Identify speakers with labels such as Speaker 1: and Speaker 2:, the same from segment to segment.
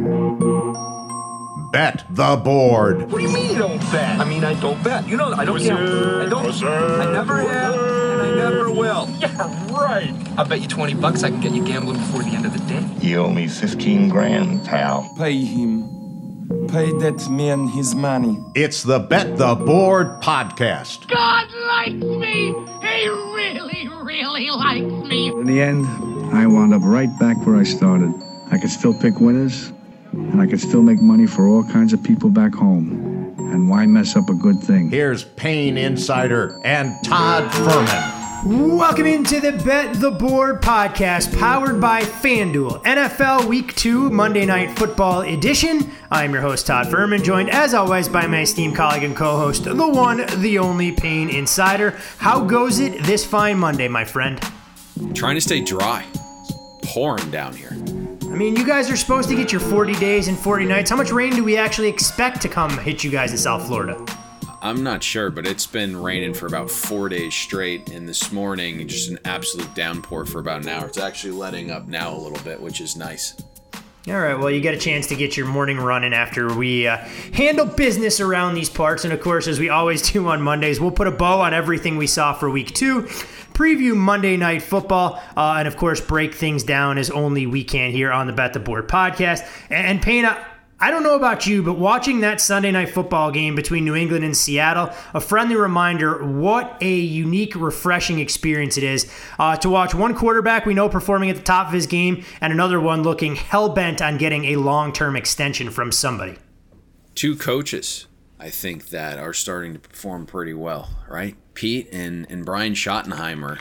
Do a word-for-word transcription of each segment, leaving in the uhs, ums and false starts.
Speaker 1: Bet the board.
Speaker 2: What do you mean you don't bet? I mean, I don't bet. You know, I don't gamble. I don't. I never have, and I never will. Yeah, right. I'll bet you twenty bucks I can get you gambling before the end of the day.
Speaker 3: You owe me fifteen grand, pal.
Speaker 4: Pay him. Pay that man his money.
Speaker 1: It's the Bet the Board podcast.
Speaker 5: God likes me. He really, really likes me.
Speaker 6: In the end, I wound up right back where I started. I could still pick winners, and I could still make money for all kinds of people back home. And why mess up a good thing?
Speaker 1: Here's Payne Insider and Todd Fuhrman.
Speaker 7: Welcome into the Bet the Board podcast, powered by FanDuel, N F L Week two Monday Night Football edition. I'm your host, Todd Fuhrman, joined as always by my esteemed colleague and co-host, the one, the only Payne Insider. How goes it this fine Monday, my friend?
Speaker 8: Trying to stay dry. It's pouring down here.
Speaker 7: I mean, you guys are supposed to get your forty days and forty nights. How much rain do we actually expect to come hit you guys in South Florida?
Speaker 8: I'm not sure, but it's been raining for about four days straight, and this morning, just an absolute downpour for about an hour. It's actually letting up now a little bit, which is nice.
Speaker 7: All right, well, you get a chance to get your morning run in after we uh, handle business around these parts. And, of course, as we always do on Mondays, we'll put a bow on everything we saw for Week two, preview Monday Night Football, uh, and, of course, break things down as only we can here on the Bet the Board podcast. And, and Payne, I don't know about you, but watching that Sunday Night Football game between New England and Seattle, a friendly reminder what a unique, refreshing experience it is uh, to watch one quarterback we know performing at the top of his game and another one looking hell-bent on getting a long-term extension from somebody.
Speaker 8: Two coaches, I think, that are starting to perform pretty well, right? Pete and, and Brian Schottenheimer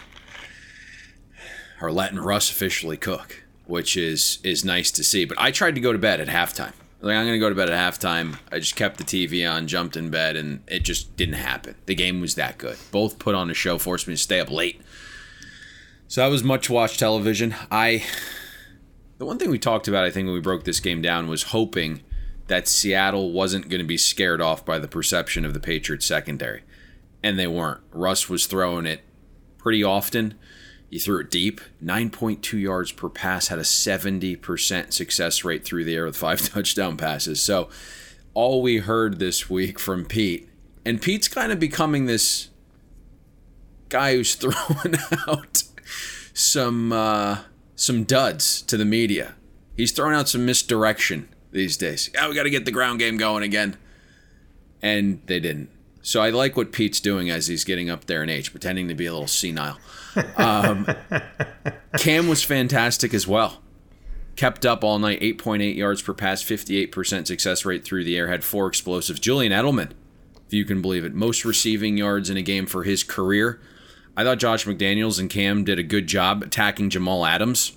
Speaker 8: are letting Russ officially cook, which is, is nice to see. But I tried to go to bed at halftime. Like, I'm going to go to bed at halftime. I just kept the T V on, jumped in bed, and it just didn't happen. The game was that good. Both put on a show, forced me to stay up late. So that was much-watched television. I, the one thing we talked about, I think, when we broke this game down was hoping that Seattle wasn't going to be scared off by the perception of the Patriots secondary. And they weren't. Russ was throwing it pretty often. He threw it deep, nine point two yards per pass, had a seventy percent success rate through the air with five touchdown passes. So all we heard this week from Pete, and Pete's kind of becoming this guy who's throwing out some uh, some duds to the media. He's throwing out some misdirection these days. Yeah, we got to get the ground game going again. And they didn't. So I like what Pete's doing as he's getting up there in age, pretending to be a little senile. Um, Cam was fantastic as well. Kept up all night, eight point eight yards per pass, fifty-eight percent success rate through the air, had four explosives. Julian Edelman, if you can believe it, most receiving yards in a game for his career. I thought Josh McDaniels and Cam did a good job attacking Jamal Adams.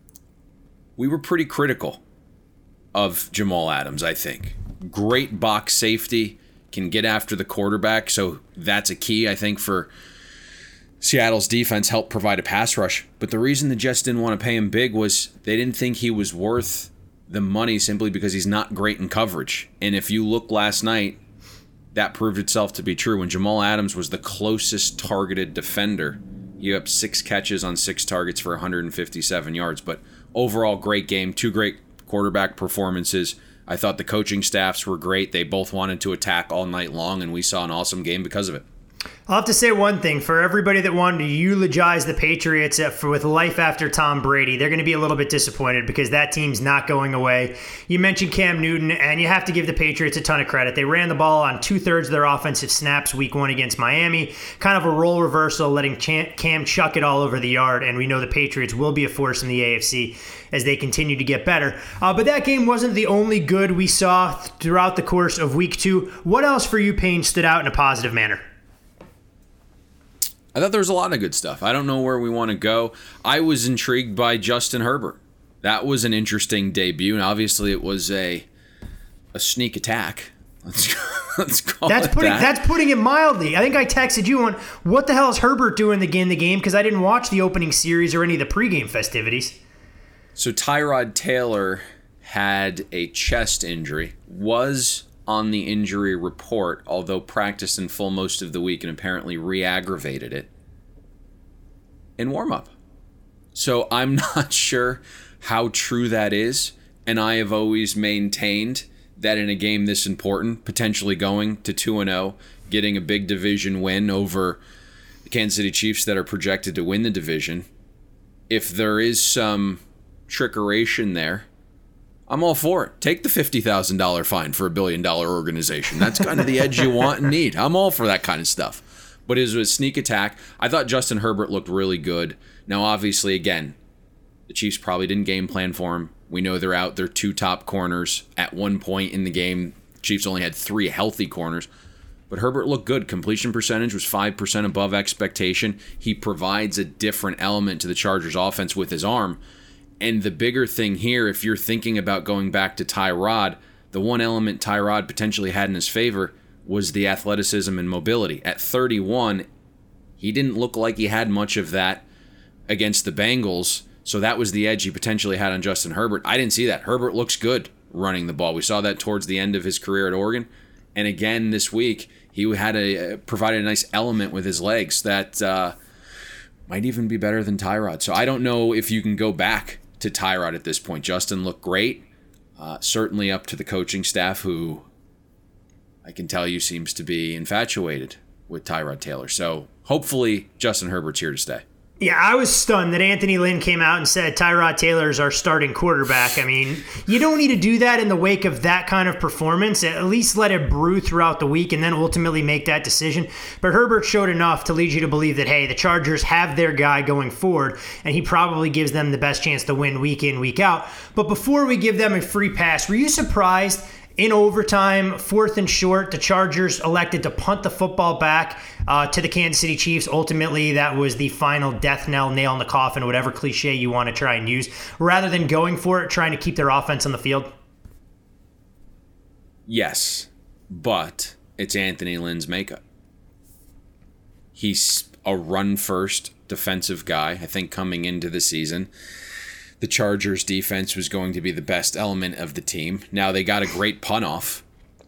Speaker 8: We were pretty critical of Jamal Adams, I think. Great box safety. Can get after the quarterback, so that's a key, I think, for Seattle's defense, help provide a pass rush. But the reason the Jets didn't want to pay him big was they didn't think he was worth the money simply because he's not great in coverage. And if you look last night, that proved itself to be true. When Jamal Adams was the closest targeted defender, he had six catches on six targets for one hundred fifty-seven yards. But overall, great game, two great quarterback performances. I thought the coaching staffs were great. They both wanted to attack all night long, and we saw an awesome game because of it.
Speaker 7: I'll have to say one thing. For everybody that wanted to eulogize the Patriots for with life after Tom Brady, they're going to be a little bit disappointed because that team's not going away. You mentioned Cam Newton, and you have to give the Patriots a ton of credit. They ran the ball on two-thirds of their offensive snaps week one against Miami. Kind of a role reversal, letting Cam chuck it all over the yard, and we know the Patriots will be a force in the A F C as they continue to get better. Uh, but that game wasn't the only good we saw throughout the course of week two. What else for you, Payne, stood out in a positive manner?
Speaker 8: I thought there was a lot of good stuff. I don't know where we want to go. I was intrigued by Justin Herbert. That was an interesting debut, and obviously it was a a sneak attack. Let's, let's call
Speaker 7: that's
Speaker 8: it
Speaker 7: putting,
Speaker 8: that.
Speaker 7: That's putting it mildly. I think I texted you on, what the hell is Herbert doing the game, the game? Because I didn't watch the opening series or any of the pregame festivities.
Speaker 8: So Tyrod Taylor had a chest injury, was on the injury report, although practiced in full most of the week and apparently re-aggravated it in warm-up. So I'm not sure how true that is. and I have always maintained that in a game this important, potentially going to two and oh, getting a big division win over the Kansas City Chiefs that are projected to win the division, if there is some trickeration there, I'm all for it. Take the fifty thousand dollars fine for a billion dollar organization. That's kind of the edge you want and need. I'm all for that kind of stuff. But it was a sneak attack. I thought Justin Herbert looked really good. Now, obviously, again, the Chiefs probably didn't game plan for him. We know they're out their two top corners. At one point in the game, Chiefs only had three healthy corners. But Herbert looked good. Completion percentage was five percent above expectation. He provides a different element to the Chargers offense with his arm. And the bigger thing here, if you're thinking about going back to Tyrod, the one element Tyrod potentially had in his favor was the athleticism and mobility. At thirty-one, he didn't look like he had much of that against the Bengals, so that was the edge he potentially had on Justin Herbert. I didn't see that. Herbert looks good running the ball. We saw that towards the end of his career at Oregon. And again this week, he had a provided a nice element with his legs that uh, might even be better than Tyrod. So I don't know if you can go back to Tyrod at this point. Justin looked great. Uh, certainly up to the coaching staff, who I can tell you seems to be infatuated with Tyrod Taylor. So hopefully Justin Herbert's here to stay.
Speaker 7: Yeah, I was stunned that Anthony Lynn came out and said Tyrod Taylor is our starting quarterback. I mean, you don't need to do that in the wake of that kind of performance. At least let it brew throughout the week and then ultimately make that decision. But Herbert showed enough to lead you to believe that, hey, the Chargers have their guy going forward, and he probably gives them the best chance to win week in, week out. But before we give them a free pass, were you surprised in overtime, fourth and short, the Chargers elected to punt the football back uh, to the Kansas City Chiefs? Ultimately, that was the final death knell, nail in the coffin, whatever cliche you want to try and use, rather than going for it, trying to keep their offense on the field?
Speaker 8: Yes, but it's Anthony Lynn's makeup. He's a run-first defensive guy, I think, coming into the season. The Chargers' defense was going to be the best element of the team. Now, they got a great punt off.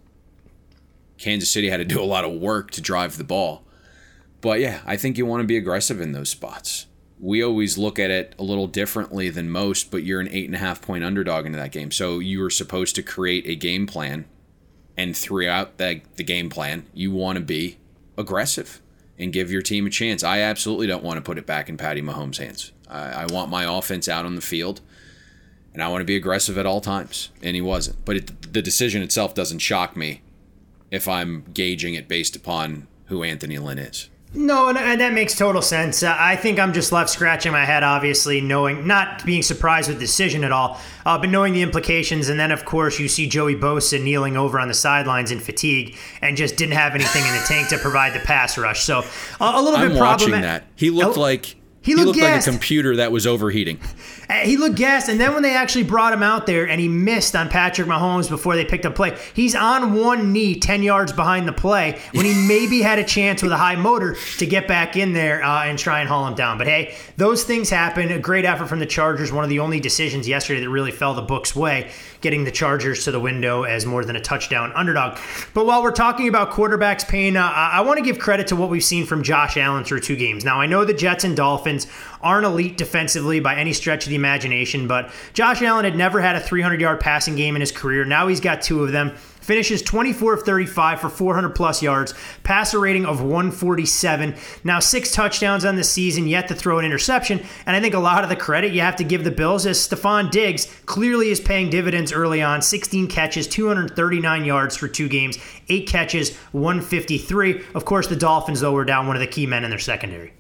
Speaker 8: Kansas City had to do a lot of work to drive the ball. But yeah, I think you want to be aggressive in those spots. We always look at it a little differently than most, but you're an eight and a half point underdog into that game. So you were supposed to create a game plan, and throughout the, the game plan, you want to be aggressive and give your team a chance. I absolutely don't want to put it back in Patty Mahomes' hands. I, I want my offense out on the field, and I want to be aggressive at all times, and he wasn't. But it, the decision itself doesn't shock me if I'm gauging it based upon who Anthony Lynn is.
Speaker 7: No, and, and that makes total sense. Uh, I think I'm just left scratching my head, obviously, knowing, not being surprised with the decision at all, uh, but knowing the implications. And then, of course, you see Joey Bosa kneeling over on the sidelines in fatigue and just didn't have anything in the tank to provide the pass rush. So uh, a little
Speaker 8: I'm
Speaker 7: bit problematic.
Speaker 8: I'm watching that. He looked
Speaker 7: oh,
Speaker 8: like
Speaker 7: he
Speaker 8: he
Speaker 7: looked,
Speaker 8: looked like a
Speaker 7: gassed.
Speaker 8: computer that was overheating.
Speaker 7: He looked gassed, and then when they actually brought him out there and he missed on Patrick Mahomes before they picked up play, he's on one knee ten yards behind the play when he maybe had a chance with a high motor to get back in there uh, and try and haul him down. But hey, those things happen. A great effort from the Chargers. One of the only decisions yesterday that really fell the book's way, getting the Chargers to the window as more than a touchdown underdog. But while we're talking about quarterbacks, Payne, uh, I want to give credit to what we've seen from Josh Allen through two games. Now, I know the Jets and Dolphins aren't elite defensively by any stretch of the imagination, but Josh Allen had never had a three hundred yard passing game in his career. Now he's got two of them. Finishes twenty-four of thirty-five for four hundred plus yards, passer rating of one forty-seven. Now six touchdowns on the season, yet to throw an interception. And I think a lot of the credit you have to give the Bills as Stephon Diggs clearly is paying dividends early on. sixteen catches, two hundred thirty-nine yards for two games, eight catches, one fifty-three. Of course, the Dolphins, though, were down one of the key men in their secondary.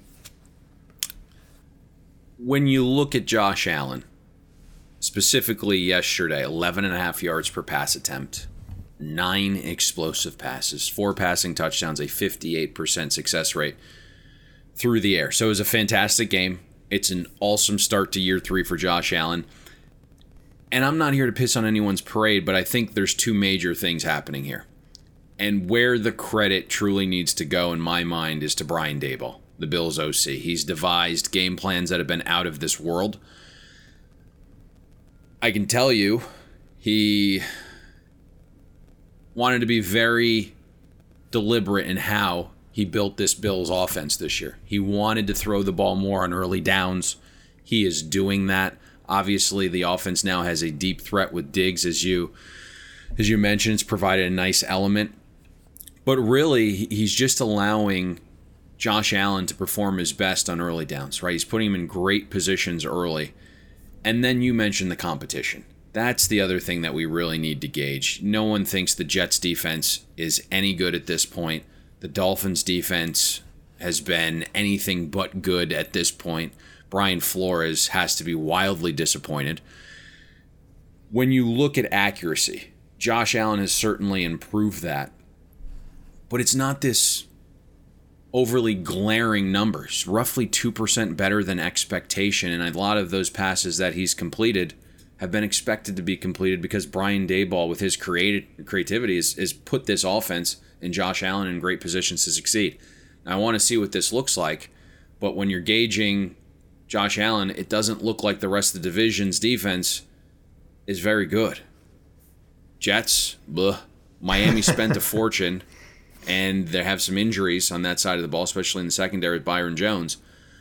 Speaker 8: When you look at Josh Allen, specifically yesterday, eleven and a half yards per pass attempt, nine explosive passes, four passing touchdowns, a fifty-eight percent success rate through the air. So it was a fantastic game. It's an awesome start to year three for Josh Allen. And I'm not here to piss on anyone's parade, but I think there's two major things happening here. And where the credit truly needs to go, in my mind, is to Brian Daboll, the Bills O C. He's devised game plans that have been out of this world. I can tell you, he wanted to be very deliberate in how he built this Bills offense this year. He wanted to throw the ball more on early downs. He is doing that. Obviously, the offense now has a deep threat with Diggs, as you as you mentioned. It's provided a nice element. But really, he's just allowing Josh Allen to perform his best on early downs, right? He's putting him in great positions early. And then you mentioned the competition. That's the other thing that we really need to gauge. No one thinks the Jets defense is any good at this point. The Dolphins defense has been anything but good at this point. Brian Flores has to be wildly disappointed. When you look at accuracy, Josh Allen has certainly improved that. But it's not this overly glaring numbers. Roughly two percent better than expectation. And a lot of those passes that he's completed have been expected to be completed because Brian Daboll, with his creative creativity, has, has put this offense and Josh Allen in great positions to succeed. Now, I want to see what this looks like, but when you're gauging Josh Allen, it doesn't look like the rest of the division's defense is very good. Jets, bleh. Miami spent a fortune, and they have some injuries on that side of the ball, especially in the secondary with Byron Jones.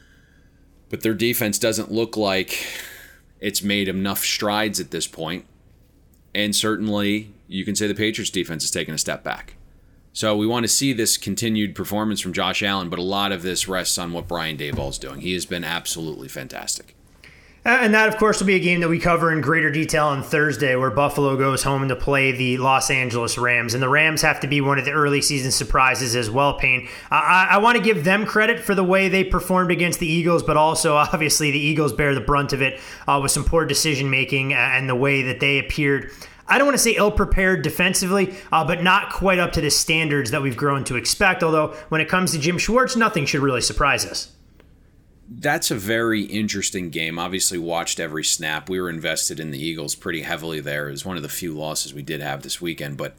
Speaker 8: But their defense doesn't look like it's made enough strides at this point. And certainly, you can say the Patriots defense has taken a step back. So we want to see this continued performance from Josh Allen, but a lot of this rests on what Brian Daboll is doing. He has been absolutely fantastic.
Speaker 7: And that, of course, will be a game that we cover in greater detail on Thursday, where Buffalo goes home to play the Los Angeles Rams. And the Rams have to be one of the early season surprises as well, Payne. I, I want to give them credit for the way they performed against the Eagles, but also, obviously, the Eagles bear the brunt of it uh, with some poor decision-making and the way that they appeared, I don't want to say ill-prepared defensively, uh, but not quite up to the standards that we've grown to expect. Although, when it comes to Jim Schwartz, nothing should really surprise us.
Speaker 8: That's a very interesting game. Obviously watched every snap. We were invested in the Eagles pretty heavily there. It was one of the few losses we did have this weekend, but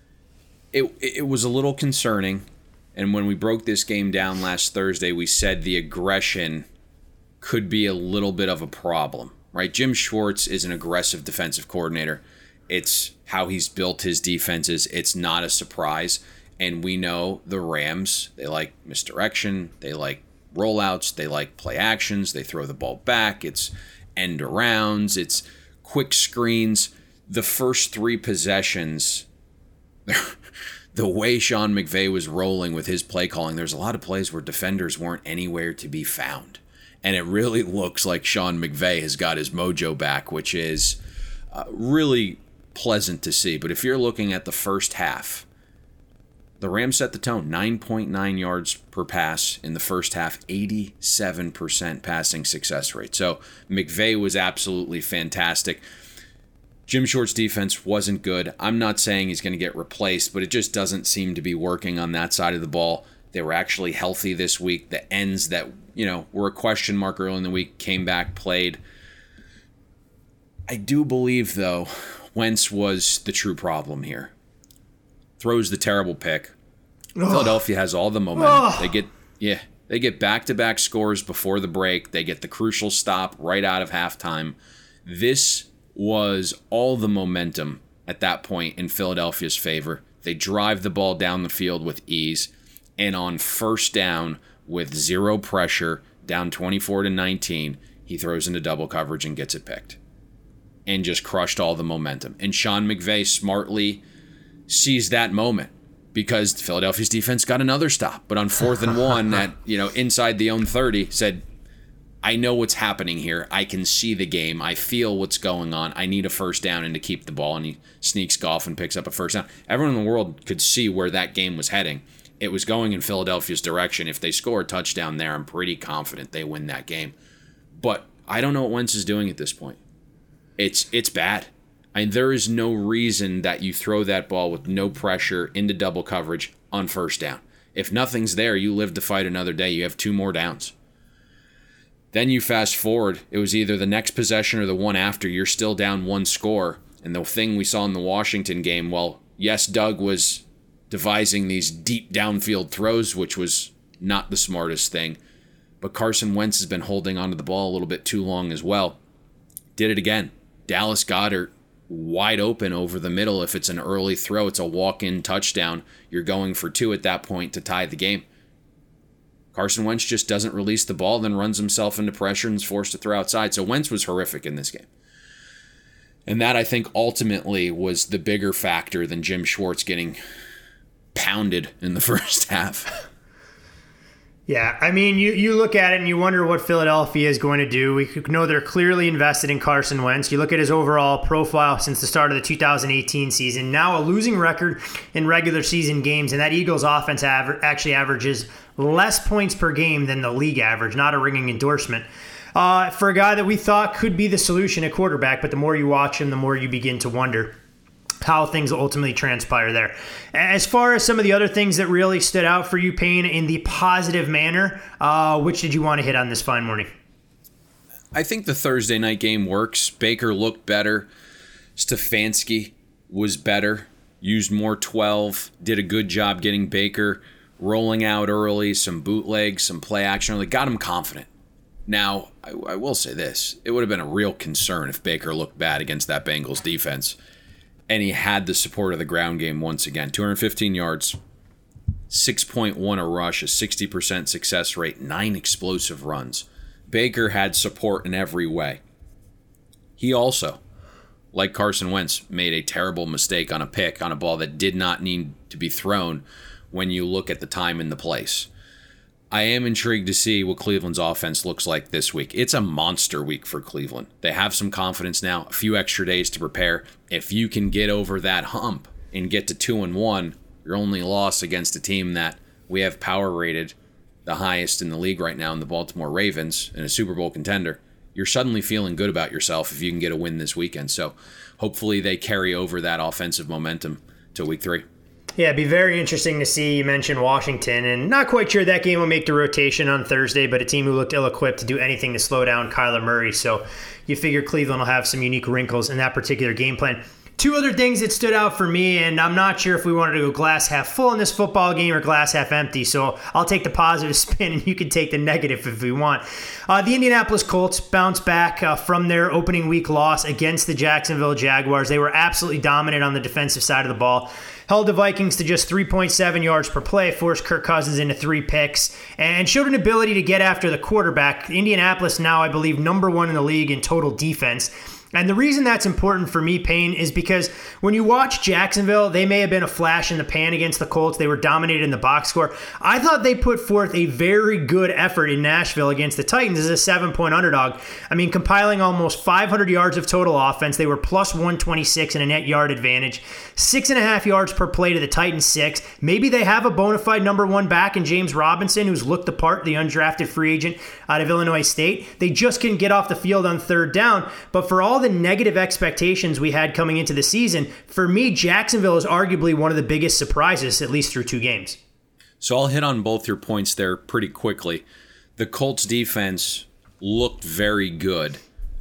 Speaker 8: it it was a little concerning. And when we broke this game down last Thursday, we said the aggression could be a little bit of a problem, right? Jim Schwartz is an aggressive defensive coordinator. It's how he's built his defenses. It's not a surprise. And we know the Rams, they like misdirection, they like rollouts, they like play actions, they throw the ball back, it's end arounds, it's quick screens. The first three possessions, the way Sean McVay was rolling with his play calling, there's a lot of plays where defenders weren't anywhere to be found. And it really looks like Sean McVay has got his mojo back, which is uh, really pleasant to see. But if you're looking at the first half, the Rams set the tone. nine point nine yards per pass in the first half, eighty-seven percent passing success rate. So McVay was absolutely fantastic. Jim Schwartz's defense wasn't good. I'm not saying he's going to get replaced, but it just doesn't seem to be working on that side of the ball. They were actually healthy this week. The ends that, you know, were a question mark early in the week came back, played. I do believe, though, Wentz was the true problem here. Throws the terrible pick. Ugh. Philadelphia has all the momentum. Ugh. They get yeah, they get back-to-back scores before the break. They get the crucial stop right out of halftime. This was all the momentum at that point in Philadelphia's favor. They drive the ball down the field with ease, and on first down with zero pressure, down twenty-four to nineteen, he throws into double coverage and gets it picked. And just crushed all the momentum. And Sean McVay smartly sees that moment because Philadelphia's defense got another stop. But on fourth and one, at you know inside the own thirty, said, I know what's happening here. I can see the game. I feel what's going on. I need a first down and to keep the ball. And he sneaks off and picks up a first down. Everyone in the world could see where that game was heading. It was going in Philadelphia's direction. If they score a touchdown there, I'm pretty confident they win that game. But I don't know what Wentz is doing at this point. It's it's bad. I mean, there is no reason that you throw that ball with no pressure into double coverage on first down. If nothing's there, you live to fight another day. You have two more downs. Then you fast forward. It was either the next possession or the one after. You're still down one score. And the thing we saw in the Washington game, well, yes, Doug was devising these deep downfield throws, which was not the smartest thing. But Carson Wentz has been holding onto the ball a little bit too long as well. Did it again. Dallas Goedert wide open over the middle. If it's an early throw, it's a walk-in touchdown. You're going for two at that point to tie the game. Carson Wentz just doesn't release the ball, then runs himself into pressure and is forced to throw outside. So Wentz was horrific in this game. And that, I think, ultimately was the bigger factor than Jim Schwartz getting pounded in the first half.
Speaker 7: Yeah, I mean, you, you look at it and you wonder what Philadelphia is going to do. We know they're clearly invested in Carson Wentz. You look at his overall profile since the start of the two thousand eighteen season, now a losing record in regular season games, and that Eagles offense aver- actually averages less points per game than the league average, not a ringing endorsement. Uh, for a guy that we thought could be the solution at quarterback, but the more you watch him, the more you begin to wonder how things ultimately transpire there. As far as some of the other things that really stood out for you, Payne, in the positive manner, uh, which did you want to hit on this fine morning?
Speaker 8: I think the Thursday night game works. Baker looked better. Stefanski was better, used more twelve, did a good job getting Baker rolling out early, some bootlegs, some play action. They got him confident. Now, I, I will say this. It would have been a real concern if Baker looked bad against that Bengals defense. And he had the support of the ground game once again. two hundred fifteen yards, six point one a rush, a sixty percent success rate, nine explosive runs. Baker had support in every way. He also, like Carson Wentz, made a terrible mistake on a pick on a ball that did not need to be thrown when you look at the time and the place. I am intrigued to see what Cleveland's offense looks like this week. It's a monster week for Cleveland. They have some confidence now, a few extra days to prepare. If you can get over that hump and get to two and one, your only loss against a team that we have power rated the highest in the league right now in the Baltimore Ravens and a Super Bowl contender, you're suddenly feeling good about yourself if you can get a win this weekend. So hopefully they carry over that offensive momentum to week three.
Speaker 7: Yeah, it'd be very interesting to see. You mentioned Washington, and not quite sure that game will make the rotation on Thursday, but a team who looked ill-equipped to do anything to slow down Kyler Murray. So you figure Cleveland will have some unique wrinkles in that particular game plan. Two other things that stood out for me, and I'm not sure if we wanted to go glass half full in this football game or glass half empty, so I'll take the positive spin and you can take the negative if we want. Uh, the Indianapolis Colts bounced back uh, from their opening week loss against the Jacksonville Jaguars. They were absolutely dominant on the defensive side of the ball. Held the Vikings to just three point seven yards per play, forced Kirk Cousins into three picks, and showed an ability to get after the quarterback. Indianapolis now, I believe, number one in the league in total defense. And the reason that's important for me, Payne, is because when you watch Jacksonville, they may have been a flash in the pan against the Colts. They were dominated in the box score. I thought they put forth a very good effort in Nashville against the Titans as a seven-point underdog. I mean, compiling almost five hundred yards of total offense. They were plus one twenty-six in a net yard advantage. Six and a half yards per play to the Titans' six. Maybe they have a bona fide number one back in James Robinson, who's looked the part, the undrafted free agent out of Illinois State. They just couldn't get off the field on third down. But for all the negative expectations we had coming into the season, for me, Jacksonville is arguably one of the biggest surprises, at least through two games.
Speaker 8: So I'll hit on both your points there pretty quickly. The Colts defense looked very good.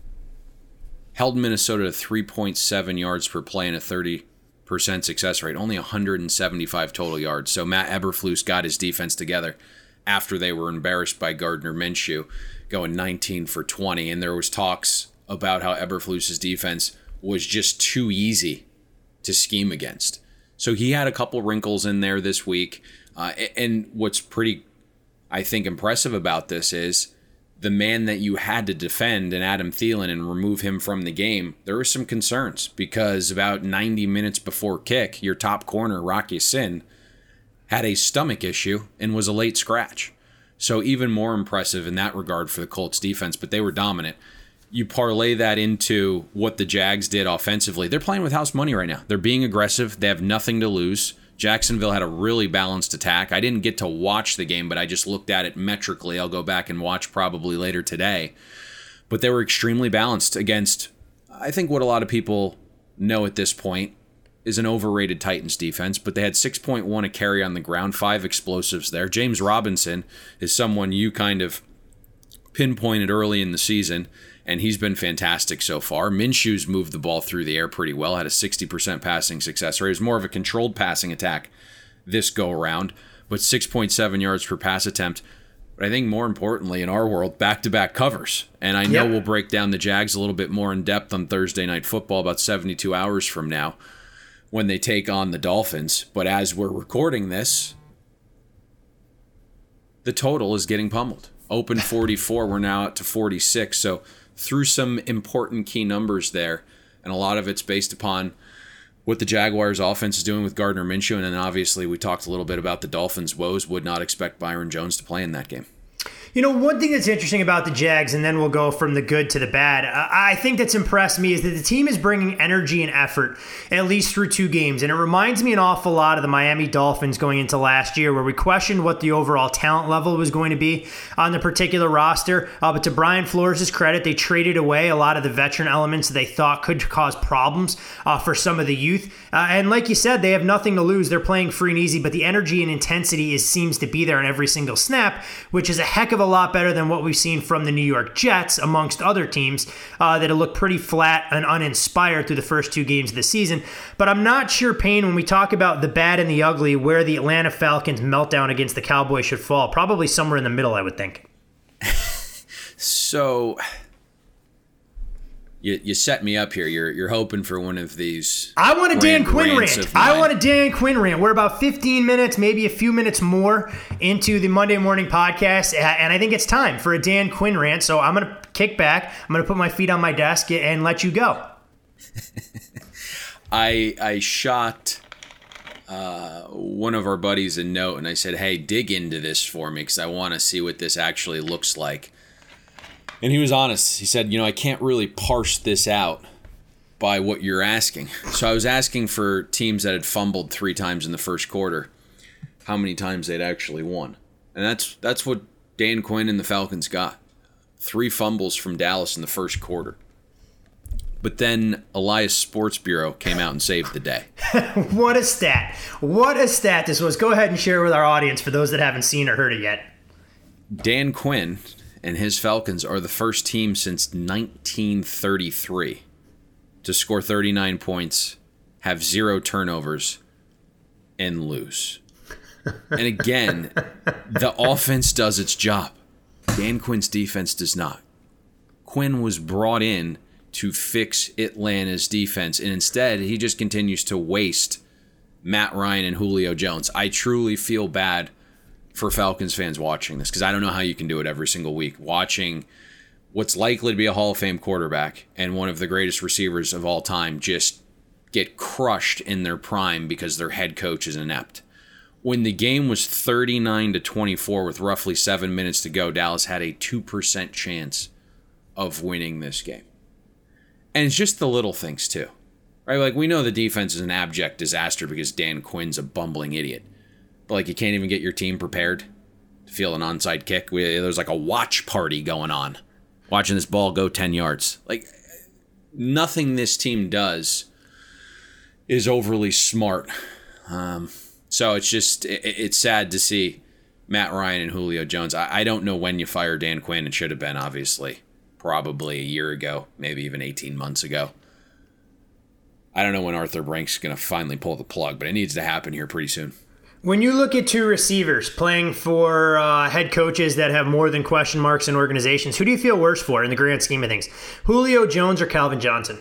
Speaker 8: Held Minnesota to three point seven yards per play and a thirty percent success rate, only one hundred seventy-five total yards. So Matt Eberflus got his defense together after they were embarrassed by Gardner Minshew, going nineteen for twenty. And there was talks about how Eberflus's defense was just too easy to scheme against. So he had a couple wrinkles in there this week. Uh, and what's pretty, I think, impressive about this is the man that you had to defend in Adam Thielen and remove him from the game, there were some concerns because about ninety minutes before kick, your top corner, Rocky Sin, had a stomach issue and was a late scratch. So even more impressive in that regard for the Colts defense, but they were dominant. You parlay that into what the Jags did offensively. They're playing with house money right now. They're being aggressive. They have nothing to lose. Jacksonville had a really balanced attack. I didn't get to watch the game, but I just looked at it metrically. I'll go back and watch probably later today. But they were extremely balanced against, I think what a lot of people know at this point is an overrated Titans defense, but they had six point one a carry on the ground, five explosives there. James Robinson is someone you kind of pinpointed early in the season, and he's been fantastic so far. Minshew's moved the ball through the air pretty well, had a sixty percent passing success rate. It was more of a controlled passing attack this go-around, but six point seven yards per pass attempt. But I think more importantly in our world, back-to-back covers. And I know yep. we'll break down the Jags a little bit more in depth on Thursday Night Football about seventy-two hours from now when they take on the Dolphins. But as we're recording this, the total is getting pummeled. Open forty-four, we're now up to forty-six. So through some important key numbers there, and a lot of it's based upon what the Jaguars offense is doing with Gardner Minshew. And then obviously we talked a little bit about the Dolphins' woes. Would not expect Byron Jones to play in that game.
Speaker 7: You know, one thing that's interesting about the Jags, and then we'll go from the good to the bad, I think that's impressed me is that the team is bringing energy and effort, at least through two games. And it reminds me an awful lot of the Miami Dolphins going into last year, where we questioned what the overall talent level was going to be on the particular roster. Uh, but to Brian Flores' credit, they traded away a lot of the veteran elements that they thought could cause problems uh, for some of the youth. Uh, and like you said, they have nothing to lose. They're playing free and easy, but the energy and intensity is seems to be there in every single snap, which is a heck of a lot better than what we've seen from the New York Jets, amongst other teams uh, that have looked pretty flat and uninspired through the first two games of the season. But I'm not sure, Payne, when we talk about the bad and the ugly, where the Atlanta Falcons meltdown against the Cowboys should fall. Probably somewhere in the middle, I would think.
Speaker 8: So you you set me up here. You're you're hoping for one of these.
Speaker 7: I want a Dan Quinn rant. I want a Dan Quinn rant. We're about fifteen minutes, maybe a few minutes more into the Monday morning podcast, and I think it's time for a Dan Quinn rant. So I'm going to kick back. I'm going to put my feet on my desk and let you go.
Speaker 8: I I shot uh, one of our buddies a note, and I said, "Hey, dig into this for me because I want to see what this actually looks like." And he was honest. He said, you know, I can't really parse this out by what you're asking. So I was asking for teams that had fumbled three times in the first quarter, how many times they'd actually won. And that's that's what Dan Quinn and the Falcons got. Three fumbles from Dallas in the first quarter. But then Elias Sports Bureau came out and saved the day.
Speaker 7: What a stat. What a stat this was. Go ahead and share with our audience for those that haven't seen or heard it yet.
Speaker 8: Dan Quinn and his Falcons are the first team since nineteen thirty-three to score thirty-nine points, have zero turnovers, and lose. And again, the offense does its job. Dan Quinn's defense does not. Quinn was brought in to fix Atlanta's defense, and instead he just continues to waste Matt Ryan and Julio Jones. I truly feel bad for Falcons fans watching this, because I don't know how you can do it every single week, watching what's likely to be a Hall of Fame quarterback and one of the greatest receivers of all time just get crushed in their prime because their head coach is inept. When the game was thirty-nine to twenty-four with roughly seven minutes to go, Dallas had a two percent chance of winning this game. And it's just the little things too, right? Like, we know the defense is an abject disaster because Dan Quinn's a bumbling idiot. But, like, you can't even get your team prepared to field an onside kick. We, there's like a watch party going on, watching this ball go ten yards. Like, nothing this team does is overly smart. Um, so it's just, it, it's sad to see Matt Ryan and Julio Jones. I, I don't know when you fire Dan Quinn. It should have been, obviously, probably a year ago, maybe even eighteen months ago. I don't know when Arthur Brank's going to finally pull the plug, but it needs to happen here pretty soon.
Speaker 7: When you look at two receivers playing for uh, head coaches that have more than question marks in organizations, who do you feel worse for in the grand scheme of things? Julio Jones or Calvin Johnson?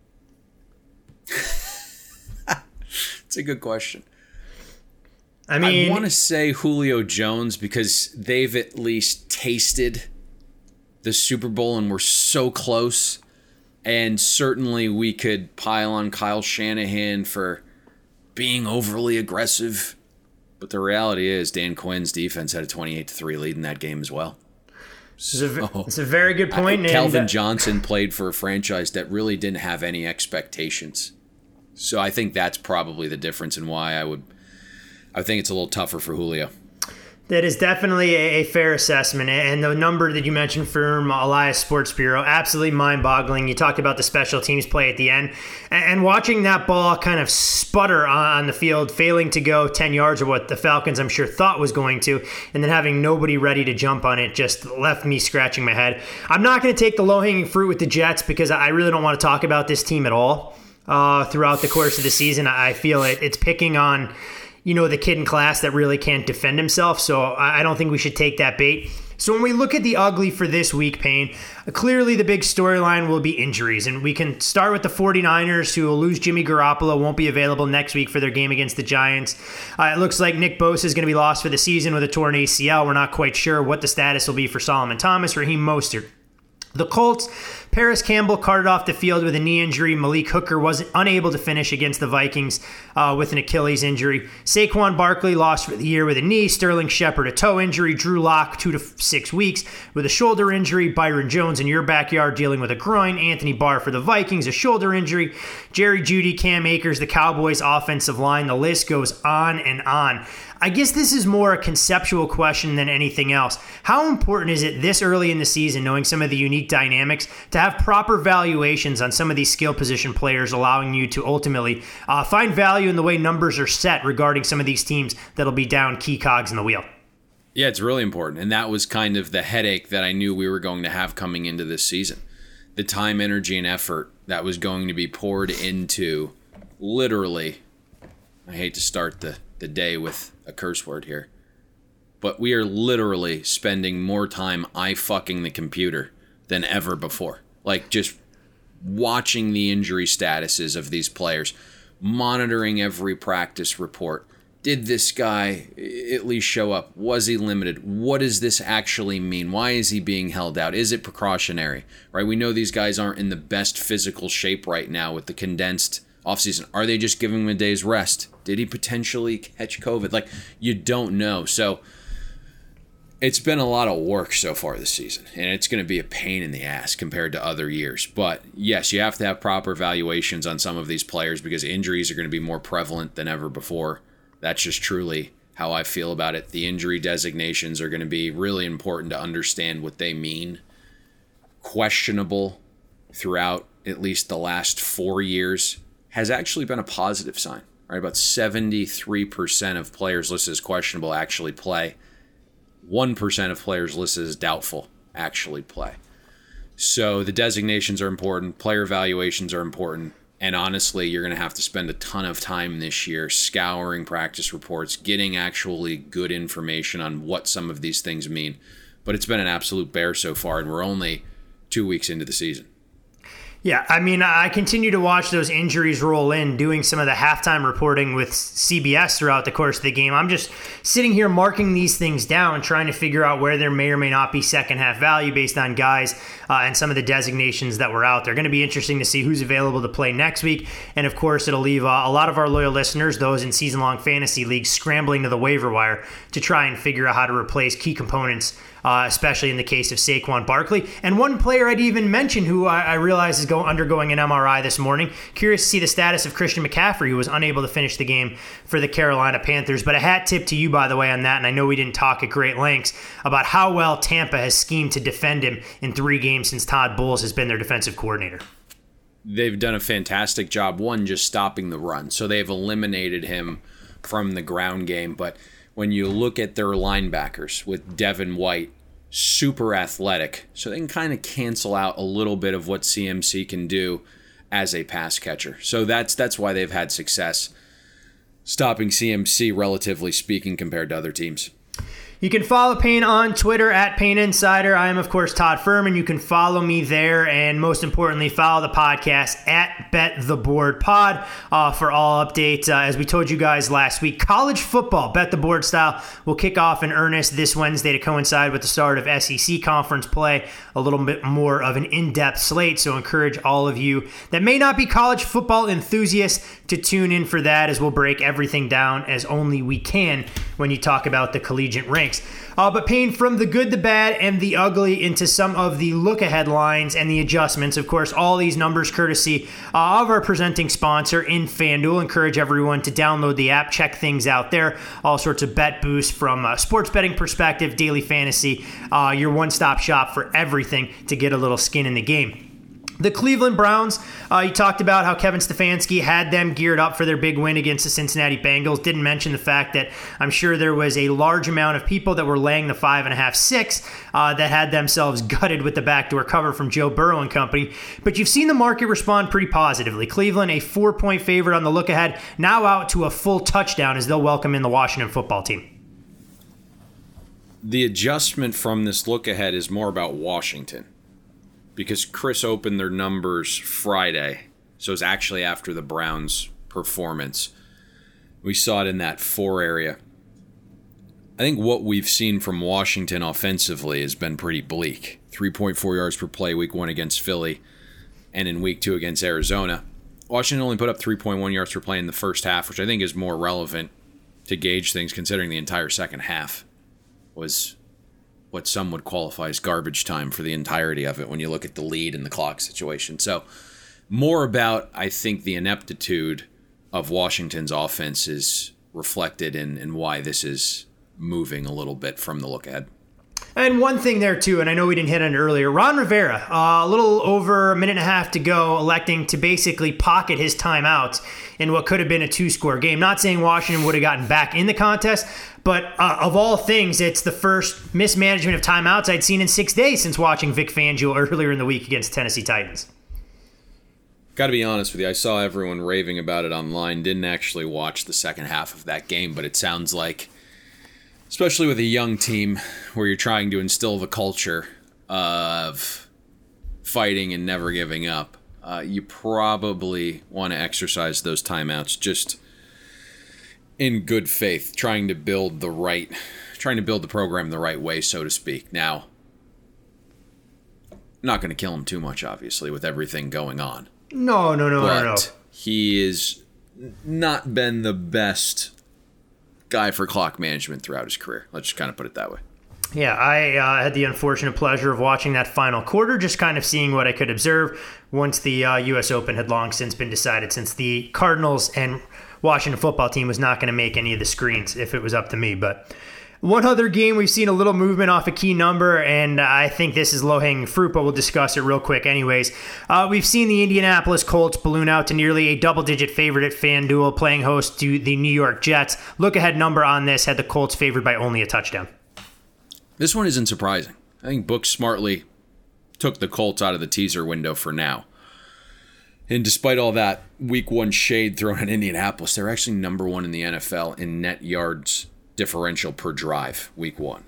Speaker 8: It's a good question.
Speaker 7: I mean,
Speaker 8: I want to say Julio Jones because they've at least tasted the Super Bowl and we're so close. And certainly we could pile on Kyle Shanahan for being overly aggressive. But the reality is Dan Quinn's defense had a twenty-eight to three lead in that game as well.
Speaker 7: It's a, it's a very good point.
Speaker 8: I, Calvin
Speaker 7: and, uh,
Speaker 8: Johnson played for a franchise that really didn't have any expectations. So I think that's probably the difference in why I would I think it's a little tougher for Julio.
Speaker 7: That is definitely a, a fair assessment. And the number that you mentioned from Elias Sports Bureau, absolutely mind-boggling. You talked about the special teams play at the end. And, and watching that ball kind of sputter on, on the field, failing to go ten yards or what the Falcons, I'm sure, thought was going to, and then having nobody ready to jump on it just left me scratching my head. I'm not going to take the low-hanging fruit with the Jets because I really don't want to talk about this team at all uh, throughout the course of the season. I feel it, it's picking on, you know, the kid in class that really can't defend himself. So I don't think we should take that bait. So when we look at the ugly for this week, Payne, clearly the big storyline will be injuries. And we can start with the 49ers, who will lose Jimmy Garoppolo, won't be available next week for their game against the Giants. Uh, it looks like Nick Bosa is going to be lost for the season with a torn A C L. We're not quite sure what the status will be for Solomon Thomas, Raheem Mostert. The Colts, Paris Campbell carted off the field with a knee injury. Malik Hooker wasn't unable to finish against the Vikings uh, with an Achilles injury. Saquon Barkley lost for the year with a knee. Sterling Shepard a toe injury. Drew Lock two to six weeks with a shoulder injury. Byron Jones in your backyard dealing with a groin. Anthony Barr for the Vikings, a shoulder injury. Jerry Jeudy, Cam Akers, the Cowboys offensive line. The list goes on and on. I guess this is more a conceptual question than anything else. How important is it this early in the season, knowing some of the unique dynamics, to have proper valuations on some of these skill position players, allowing you to ultimately uh, find value in the way numbers are set regarding some of these teams that'll be down key cogs in the wheel?
Speaker 8: Yeah, it's really important. And that was kind of the headache that I knew we were going to have coming into this season. The time, energy, and effort that was going to be poured into literally, I hate to start the, the day with a curse word here, but we are literally spending more time eye-fucking the computer than ever before. Like, just watching the injury statuses of these players, monitoring every practice report. Did this guy at least show up? Was he limited? What does this actually mean? Why is he being held out? Is it precautionary? Right? We know these guys aren't in the best physical shape right now with the condensed offseason. Are they just giving him a day's rest? Did he potentially catch COVID? Like, you don't know. So it's been a lot of work so far this season, and it's going to be a pain in the ass compared to other years. But yes, you have to have proper evaluations on some of these players because injuries are going to be more prevalent than ever before. That's just truly how I feel about it. The injury designations are going to be really important to understand what they mean. Questionable throughout at least the last four years has actually been a positive sign. Right, about seventy-three percent of players listed as questionable actually play. one percent of players listed as doubtful actually play. So the designations are important. Player evaluations are important. And honestly, you're going to have to spend a ton of time this year scouring practice reports, getting actually good information on what some of these things mean. But it's been an absolute bear so far, and we're only two weeks into the season.
Speaker 7: Yeah, I mean, I continue to watch those injuries roll in, doing some of the halftime reporting with C B S throughout the course of the game. I'm just sitting here marking these things down, trying to figure out where there may or may not be second half value based on guys uh, and some of the designations that were out there. Going to be interesting to see who's available to play next week. And of course, it'll leave uh, a lot of our loyal listeners, those in season-long fantasy leagues, scrambling to the waiver wire to try and figure out how to replace key components, Uh, especially in the case of Saquon Barkley. And one player I'd even mention who I, I realize is go, undergoing an M R I this morning. Curious to see the status of Christian McCaffrey, who was unable to finish the game for the Carolina Panthers. But a hat tip to you, by the way, on that. And I know we didn't talk at great lengths about how well Tampa has schemed to defend him in three games since Todd Bowles has been their defensive coordinator.
Speaker 8: They've done a fantastic job, one, just stopping the run. So they've eliminated him from the ground game. But when you look at their linebackers with Devin White, super athletic, so they can kind of cancel out a little bit of what C M C can do as a pass catcher. So that's that's why they've had success stopping C M C, relatively speaking, compared to other teams.
Speaker 7: You can follow Payne on Twitter at Payne Insider. I am, of course, Todd Furman. You can follow me there, and most importantly, follow the podcast at Bet the Board Pod uh, for all updates. Uh, as we told you guys last week, college football, Bet the Board style, will kick off in earnest this Wednesday to coincide with the start of S E C conference play. A little bit more of an in-depth slate, so encourage all of you that may not be college football enthusiasts to tune in for that, as we'll break everything down as only we can when you talk about the collegiate ranks. Uh, but Payne, from the good, the bad, and the ugly into some of the look-ahead lines and the adjustments. Of course, all these numbers courtesy uh, of our presenting sponsor in FanDuel. Encourage everyone to download the app, check things out there. All sorts of bet boosts from a sports betting perspective, daily fantasy, uh, your one-stop shop for everything to get a little skin in the game. The Cleveland Browns, uh, you talked about how Kevin Stefanski had them geared up for their big win against the Cincinnati Bengals. Didn't mention the fact that I'm sure there was a large amount of people that were laying the five and a half, six uh, that had themselves gutted with the backdoor cover from Joe Burrow and company. But you've seen the market respond pretty positively. Cleveland, a four-point favorite on the look ahead, now out to a full touchdown as they'll welcome in the Washington football team.
Speaker 8: The adjustment from this look ahead is more about Washington, because Chris opened their numbers Friday, so it's actually after the Browns' performance. We saw it in that four area. I think what we've seen from Washington offensively has been pretty bleak. three point four yards per play week one against Philly, and in week two against Arizona. Washington only put up three point one yards per play in the first half, which I think is more relevant to gauge things considering the entire second half was what some would qualify as garbage time for the entirety of it when you look at the lead and the clock situation. So more about, I think, the ineptitude of Washington's offense is reflected in, in why this is moving a little bit from the look ahead.
Speaker 7: And one thing there, too, and I know we didn't hit on it earlier, Ron Rivera, uh, a little over a minute and a half to go, electing to basically pocket his timeouts in what could have been a two-score game. Not saying Washington would have gotten back in the contest, but uh, of all things, it's the first mismanagement of timeouts I'd seen in six days since watching Vic Fangio earlier in the week against Tennessee Titans.
Speaker 8: Got to be honest with you, I saw everyone raving about it online, didn't actually watch the second half of that game, but it sounds like, especially with a young team where you're trying to instill the culture of fighting and never giving up, uh, you probably want to exercise those timeouts just in good faith, trying to build the right, trying to build the program the right way, so to speak. Now, I'm not going to kill him too much, obviously, with everything going on.
Speaker 7: No, no, no,
Speaker 8: but
Speaker 7: no, no.
Speaker 8: He has not been the best guy for clock management throughout his career. Let's just kind of put it that way.
Speaker 7: Yeah, I uh, had the unfortunate pleasure of watching that final quarter, just kind of seeing what I could observe once the uh, U S Open had long since been decided, since the Cardinals and Washington football team was not going to make any of the screens if it was up to me. But one other game, we've seen a little movement off a key number, and I think this is low-hanging fruit, but we'll discuss it real quick anyways. Uh, we've seen the Indianapolis Colts balloon out to nearly a double-digit favorite at FanDuel, playing host to the New York Jets. Look-ahead number on this had the Colts favored by only a touchdown.
Speaker 8: This one isn't surprising. I think books smartly took the Colts out of the teaser window for now. And despite all that week one shade thrown at Indianapolis, they're actually number one in the N F L in net yards differential per drive week one.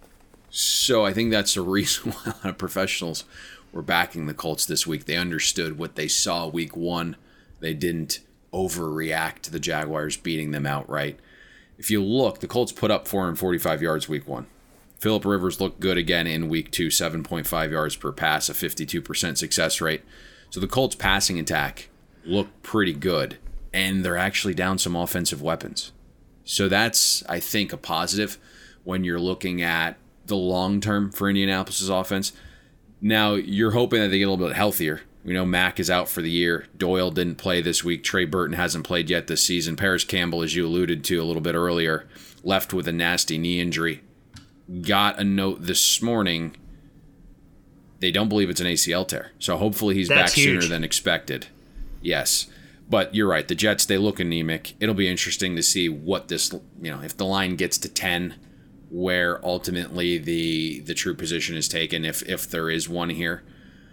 Speaker 8: So I think that's the reason why a lot of professionals were backing the Colts this week. They understood what they saw week one. They didn't overreact to the Jaguars beating them outright. If you look, the Colts put up four hundred forty-five yards week one. Phillip Rivers looked good again in week two, seven point five yards per pass, a fifty-two percent success rate. So the Colts passing attack looked pretty good, and they're actually down some offensive weapons. So that's, I think, a positive when you're looking at the long term for Indianapolis' offense. Now, you're hoping that they get a little bit healthier. We know Mack is out for the year. Doyle didn't play this week. Trey Burton hasn't played yet this season. Paris Campbell, as you alluded to a little bit earlier, left with a nasty knee injury. Got a note this morning. They don't believe it's an A C L tear. So hopefully he's
Speaker 7: That's
Speaker 8: back
Speaker 7: huge.
Speaker 8: sooner than expected. Yes. But you're right. The Jets, they look anemic. It'll be interesting to see what this, you know, if the line gets to ten, where ultimately the the true position is taken, if if there is one here.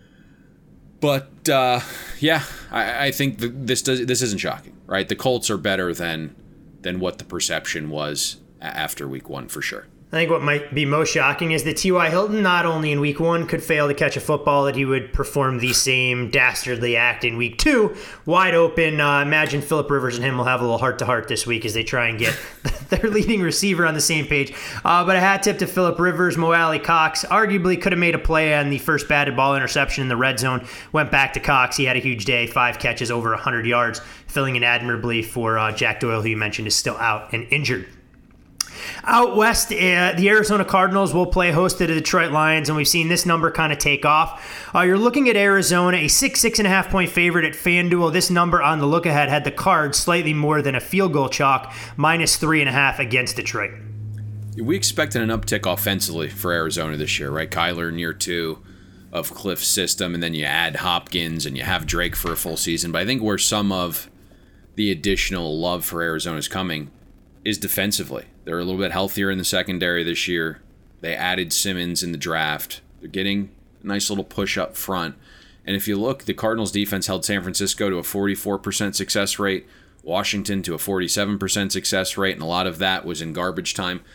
Speaker 8: But uh, yeah, I, I think the, this does this isn't shocking, right? The Colts are better than than what the perception was after week one for sure.
Speaker 7: I think what might be most shocking is that T Y. Hilton, not only in week one, could fail to catch a football, that he would perform the same dastardly act in week two. Wide open. Uh, imagine Phillip Rivers and him will have a little heart-to-heart this week as they try and get their leading receiver on the same page. Uh, but a hat tip to Phillip Rivers. Mo Alley Cox arguably could have made a play on the first batted ball interception in the red zone. Went back to Cox. He had a huge day. Five catches, over one hundred yards, filling in admirably for uh, Jack Doyle, who you mentioned is still out and injured. Out west, uh, the Arizona Cardinals will play host to the Detroit Lions, and we've seen this number kind of take off. Uh, you're looking at Arizona, a six, six and a half point favorite at FanDuel. This number on the look ahead had the Cards slightly more than a field goal chalk, minus three and a half against Detroit.
Speaker 8: We expected an uptick offensively for Arizona this year, right? Kyler in year two of Cliff's system, and then you add Hopkins and you have Drake for a full season. But I think where some of the additional love for Arizona is coming is defensively. They're a little bit healthier in the secondary this year. They added Simmons in the draft. They're getting a nice little push up front. And if you look, the Cardinals defense held San Francisco to a forty-four percent success rate, Washington to a forty-seven percent success rate, and a lot of that was in garbage time.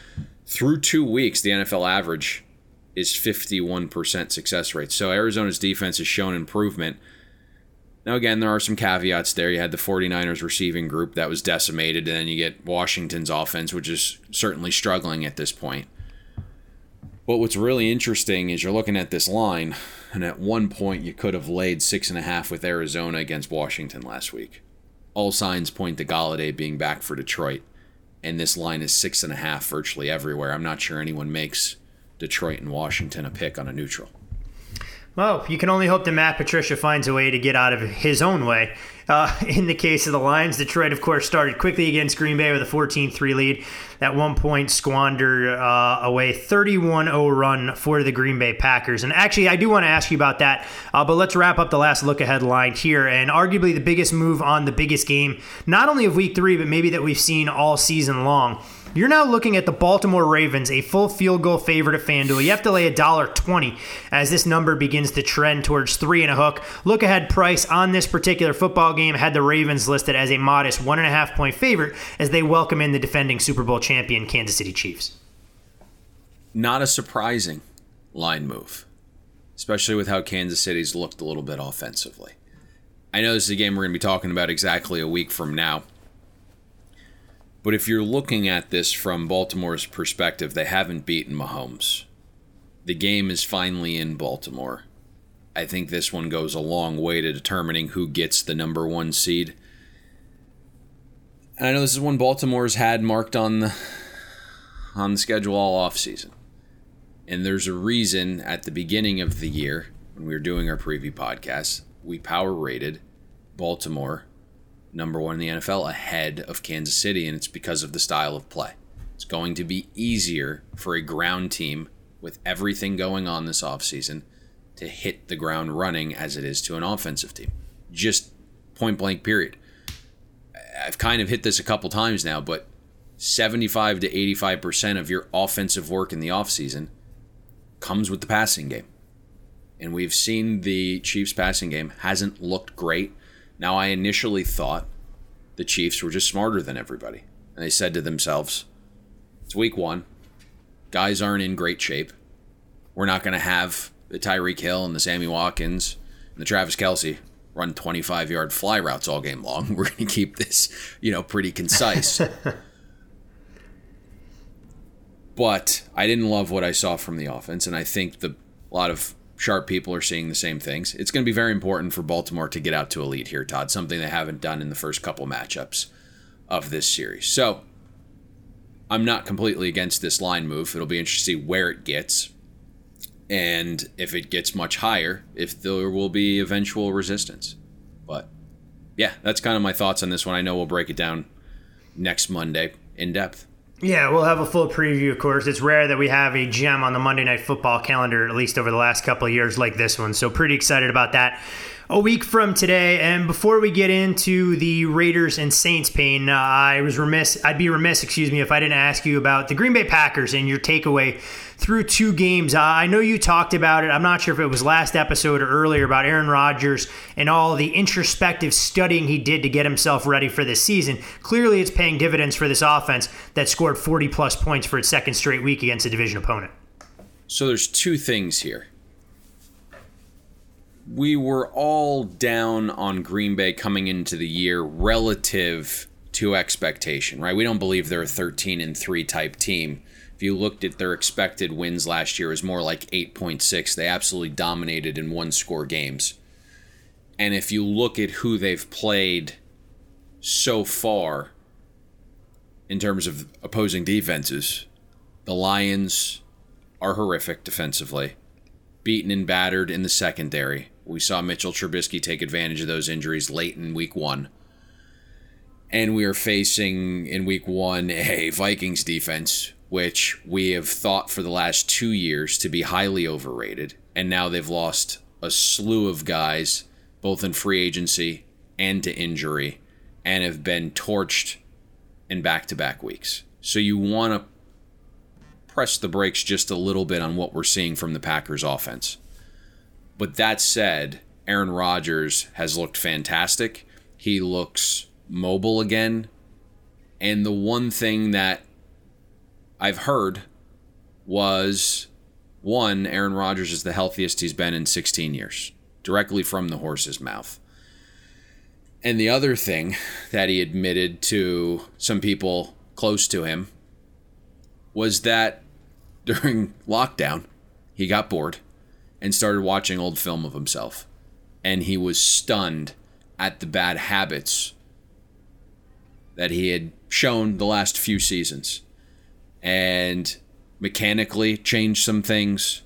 Speaker 8: Through two weeks, the N F L average is fifty-one percent success rate. So Arizona's defense has shown improvement. Now, again, there are some caveats there. You had the 49ers receiving group that was decimated, and then you get Washington's offense, which is certainly struggling at this point. But what's really interesting is you're looking at this line, and at one point you could have laid six and a half with Arizona against Washington last week. All signs point to Golladay being back for Detroit, and this line is six and a half virtually everywhere. I'm not sure anyone makes Detroit and Washington a pick on a neutral.
Speaker 7: Well, you can only hope that Matt Patricia finds a way to get out of his own way. Uh, in the case of the Lions, Detroit, of course, started quickly against Green Bay with a fourteen three lead. At one point, squander uh, away thirty-one oh run for the Green Bay Packers. And actually, I do want to ask you about that, uh, but let's wrap up the last look-ahead line here. And arguably the biggest move on the biggest game, not only of week three, but maybe that we've seen all season long. You're now looking at the Baltimore Ravens, a full field goal favorite at FanDuel. You have to lay one dollar twenty as this number begins to trend towards three and a hook. Look ahead price on this particular football game had the Ravens listed as a modest one and a half point favorite as they welcome in the defending Super Bowl champion Kansas City Chiefs.
Speaker 8: Not a surprising line move, especially with how Kansas City's looked a little bit offensively. I know this is a game we're going to be talking about exactly a week from now. But if you're looking at this from Baltimore's perspective, they haven't beaten Mahomes. The game is finally in Baltimore. I think this one goes a long way to determining who gets the number one seed. And I know this is one Baltimore's had marked on the, on the schedule all offseason. And there's a reason at the beginning of the year, when we were doing our preview podcast, we power rated Baltimore number one in the N F L ahead of Kansas City, and it's because of the style of play. It's going to be easier for a ground team with everything going on this offseason to hit the ground running as it is to an offensive team. Just point blank period. I've kind of hit this a couple times now, but seventy-five to eighty-five percent of your offensive work in the offseason comes with the passing game. And we've seen the Chiefs passing game hasn't looked great. Now, I initially thought the Chiefs were just smarter than everybody. And they said to themselves, it's week one. Guys aren't in great shape. We're not going to have the Tyreek Hill and the Sammy Watkins and the Travis Kelce run twenty-five-yard fly routes all game long. We're going to keep this, you know, pretty concise. But I didn't love what I saw from the offense, and I think the a lot of sharp people are seeing the same things. It's going to be very important for Baltimore to get out to a lead here, Todd, something they haven't done in the first couple matchups of this series. So I'm not completely against this line move. It'll be interesting to see where it gets, and if it gets much higher, if there will be eventual resistance. But yeah, that's kind of my thoughts on this one. I know we'll break it down next Monday in depth.
Speaker 7: Yeah, we'll have a full preview, of course. It's rare that we have a gem on the Monday Night Football calendar, at least over the last couple of years like this one. So pretty excited about that. A week from today, and before we get into the Raiders and Saints, Payne, uh, I was remiss, I'd be remiss, excuse me, if I didn't ask you about the Green Bay Packers and your takeaway through two games. Uh, I know you talked about it. I'm not sure if it was last episode or earlier about Aaron Rodgers and all the introspective studying he did to get himself ready for this season. Clearly, it's paying dividends for this offense that scored forty plus points for its second straight week against a division opponent.
Speaker 8: So there's two things here. We were all down on Green Bay coming into the year relative to expectation, right? We don't believe they're a thirteen and three type team. If you looked at their expected wins last year, it was more like eight point six. They absolutely dominated in one-score games. And if you look at who they've played so far in terms of opposing defenses, the Lions are horrific defensively, beaten and battered in the secondary. We saw Mitchell Trubisky take advantage of those injuries late in week one. And we are facing, in week one, a Vikings defense, which we have thought for the last two years to be highly overrated. And now they've lost a slew of guys, both in free agency and to injury, and have been torched in back-to-back weeks. So you want to press the brakes just a little bit on what we're seeing from the Packers offense. But that said, Aaron Rodgers has looked fantastic. He looks mobile again. And the one thing that I've heard was, one, Aaron Rodgers is the healthiest he's been in sixteen years, directly from the horse's mouth. And the other thing that he admitted to some people close to him was that during lockdown, he got bored and started watching old film of himself. And he was stunned at the bad habits that he had shown the last few seasons. And mechanically changed some things.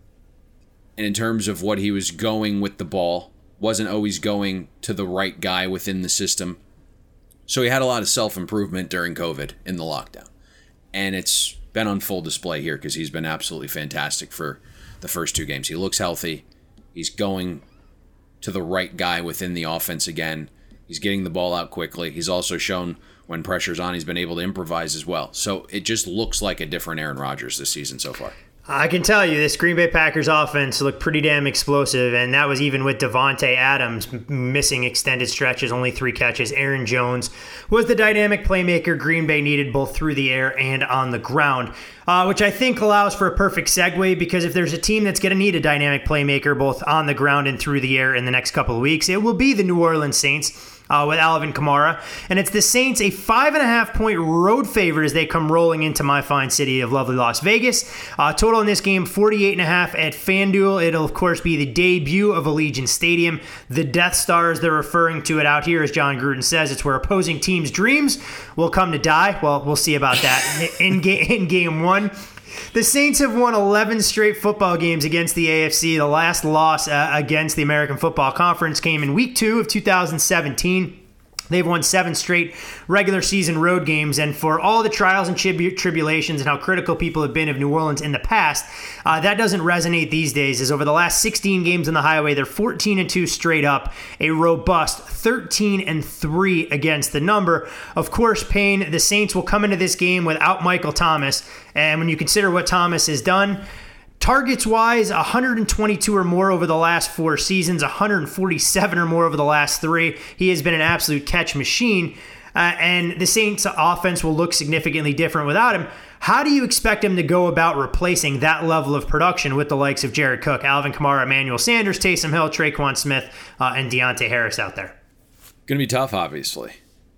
Speaker 8: And in terms of what he was going with the ball, wasn't always going to the right guy within the system. So he had a lot of self-improvement during COVID in the lockdown. And it's been on full display here because he's been absolutely fantastic for the first two games. He looks healthy. He's going to the right guy within the offense again. He's getting the ball out quickly. He's also shown when pressure's on, he's been able to improvise as well. So it just looks like a different Aaron Rodgers this season so far.
Speaker 7: I can tell you this Green Bay Packers offense looked pretty damn explosive, and that was even with Devontae Adams missing extended stretches, only three catches. Aaron Jones was the dynamic playmaker Green Bay needed both through the air and on the ground, uh, which I think allows for a perfect segue because if there's a team that's going to need a dynamic playmaker both on the ground and through the air in the next couple of weeks, it will be the New Orleans Saints. Uh, with Alvin Kamara. And it's the Saints, a five and a half point road favorite as they come rolling into my fine city of lovely Las Vegas. Uh, total in this game, forty-eight and a half at FanDuel. It'll, of course, be the debut of Allegiant Stadium. The Death Star, as they're referring to it out here, as John Gruden says, it's where opposing teams' dreams will come to die. Well, we'll see about that in, ga- in game one. The Saints have won eleven straight football games against the A F C. The last loss uh, against the American Football Conference came in week two of two thousand seventeen. They've won seven straight regular season road games, and for all the trials and tribu- tribulations and how critical people have been of New Orleans in the past, uh, that doesn't resonate these days, as over the last sixteen games on the highway, they're fourteen and two straight up, a robust thirteen and three against the number. Of course, Payne, the Saints will come into this game without Michael Thomas, and when you consider what Thomas has done, targets-wise, one hundred twenty-two or more over the last four seasons, one hundred forty-seven or more over the last three. He has been an absolute catch machine, uh, and the Saints' offense will look significantly different without him. How do you expect him to go about replacing that level of production with the likes of Jared Cook, Alvin Kamara, Emmanuel Sanders, Taysom Hill, Traquan Smith, uh, and Deontay Harris out there?
Speaker 8: Going to be tough, obviously.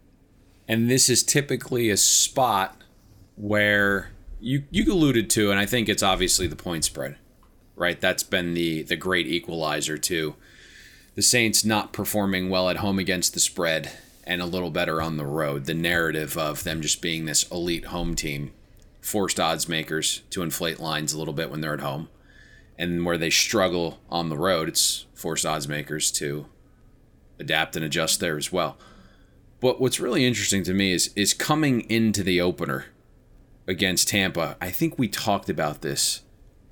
Speaker 8: And this is typically a spot where You you alluded to, and I think it's obviously the point spread, right? That's been the the great equalizer to the Saints not performing well at home against the spread and a little better on the road. The narrative of them just being this elite home team forced odds makers to inflate lines a little bit when they're at home. And where they struggle on the road, it's forced odds makers to adapt and adjust there as well. But what's really interesting to me is is coming into the opener against Tampa, I think we talked about this.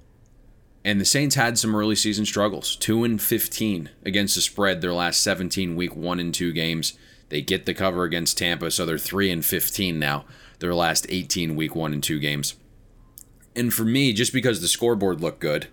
Speaker 8: And the Saints had some early season struggles. two and fifteen against the spread their last seventeen week one and two games. They get the cover against Tampa, so they're three and fifteen now, their last eighteen week one and two games. And for me, just because the scoreboard looked good,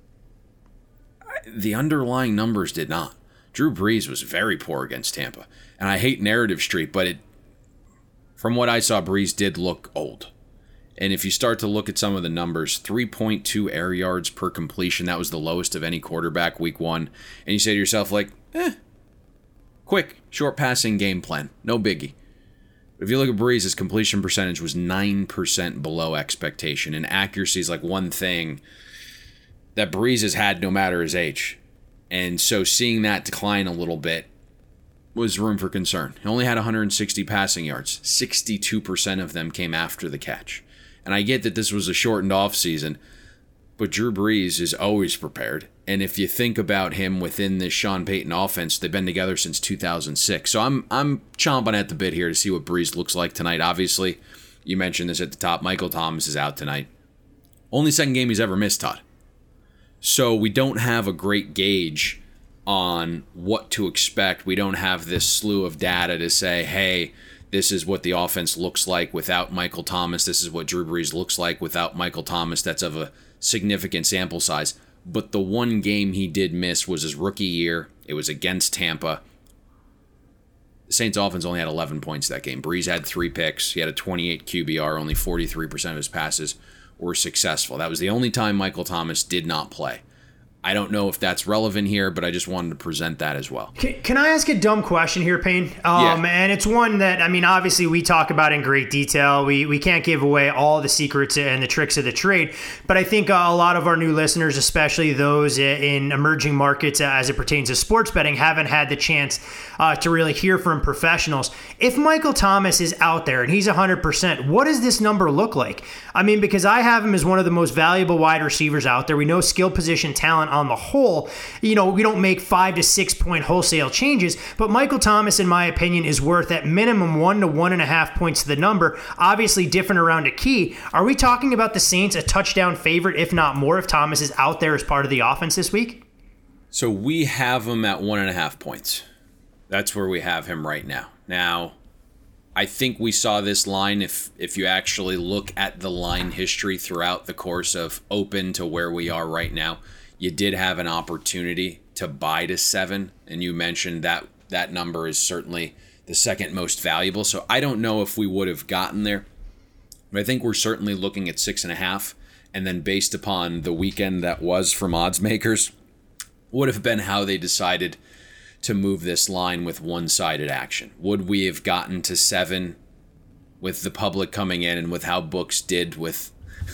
Speaker 8: the underlying numbers did not. Drew Brees was very poor against Tampa. And I hate Narrative Street, but it, from what I saw, Brees did look old. And if you start to look at some of the numbers, three point two air yards per completion, that was the lowest of any quarterback week one. And you say to yourself, like, eh, quick, short passing game plan, no biggie. But if you look at Brees, his completion percentage was nine percent below expectation. And accuracy is like one thing that Brees has had no matter his age. And so seeing that decline a little bit was room for concern. He only had one hundred sixty passing yards. sixty-two percent of them came after the catch. And I get that this was a shortened offseason, but Drew Brees is always prepared. And if you think about him within this Sean Payton offense, they've been together since two thousand six. So I'm I'm chomping at the bit here to see what Brees looks like tonight. Obviously, you mentioned this at the top. Michael Thomas is out tonight. Only second game he's ever missed, Todd. So we don't have a great gauge on what to expect. We don't have this slew of data to say, hey, this is what the offense looks like without Michael Thomas. This is what Drew Brees looks like without Michael Thomas. That's of a significant sample size. But the one game he did miss was his rookie year. It was against Tampa. The Saints offense only had eleven points that game. Brees had three picks. He had a twenty-eight Q B R. Only forty-three percent of his passes were successful. That was the only time Michael Thomas did not play. I don't know if that's relevant here, but I just wanted to present that as well.
Speaker 7: Can, can I ask a dumb question here, Payne? Um,
Speaker 8: yeah.
Speaker 7: And it's one that, I mean, obviously we talk about in great detail. We we can't give away all the secrets and the tricks of the trade, but I think uh, a lot of our new listeners, especially those in emerging markets as it pertains to sports betting, haven't had the chance uh, to really hear from professionals. If Michael Thomas is out there and he's one hundred percent, what does this number look like? I mean, because I have him as one of the most valuable wide receivers out there. We know skill position talent on the whole. You know, we don't make five to six point wholesale changes, but Michael Thomas, in my opinion, is worth at minimum one to one and a half points to the number. Obviously different around a key. Are we talking about the Saints a touchdown favorite, if not more, if Thomas is out there as part of the offense this week?
Speaker 8: So we have him at one and a half points. That's where we have him right now. Now, I think we saw this line, if if you actually look at the line history throughout the course of open to where we are right now, you did have an opportunity to buy to seven, and you mentioned that that number is certainly the second most valuable. So I don't know if we would have gotten there, but I think we're certainly looking at six and a half, and then based upon the weekend that was from odds makers, would have been how they decided to move this line with one-sided action. Would we have gotten to seven with the public coming in and with how books did with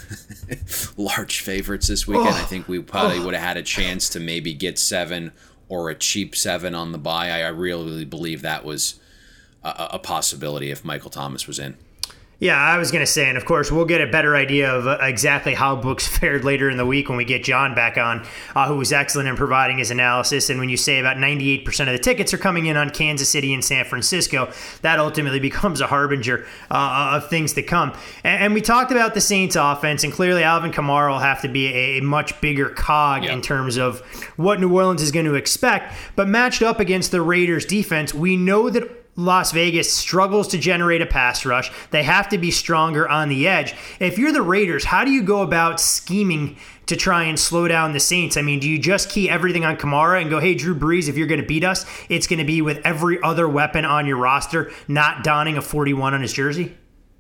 Speaker 8: large favorites this weekend? Oh, I think we probably oh. would have had a chance to maybe get seven or a cheap seven on the buy. I, I really believe that was a, a possibility if Michael Thomas was in.
Speaker 7: Yeah, I was going to say, and of course, we'll get a better idea of exactly how books fared later in the week when we get John back on, uh, who was excellent in providing his analysis. And when you say about ninety-eight percent of the tickets are coming in on Kansas City and San Francisco, that ultimately becomes a harbinger uh, of things to come. And, and we talked about the Saints offense, and clearly Alvin Kamara will have to be a, a much bigger cog yep. in terms of what New Orleans is going to expect. But matched up against the Raiders defense, we know that Las Vegas struggles to generate a pass rush. They have to be stronger on the edge. If you're the Raiders, how do you go about scheming to try and slow down the Saints? I mean, do you just key everything on Kamara and go, hey, Drew Brees, if you're going to beat us, it's going to be with every other weapon on your roster, not donning a forty-one on his jersey?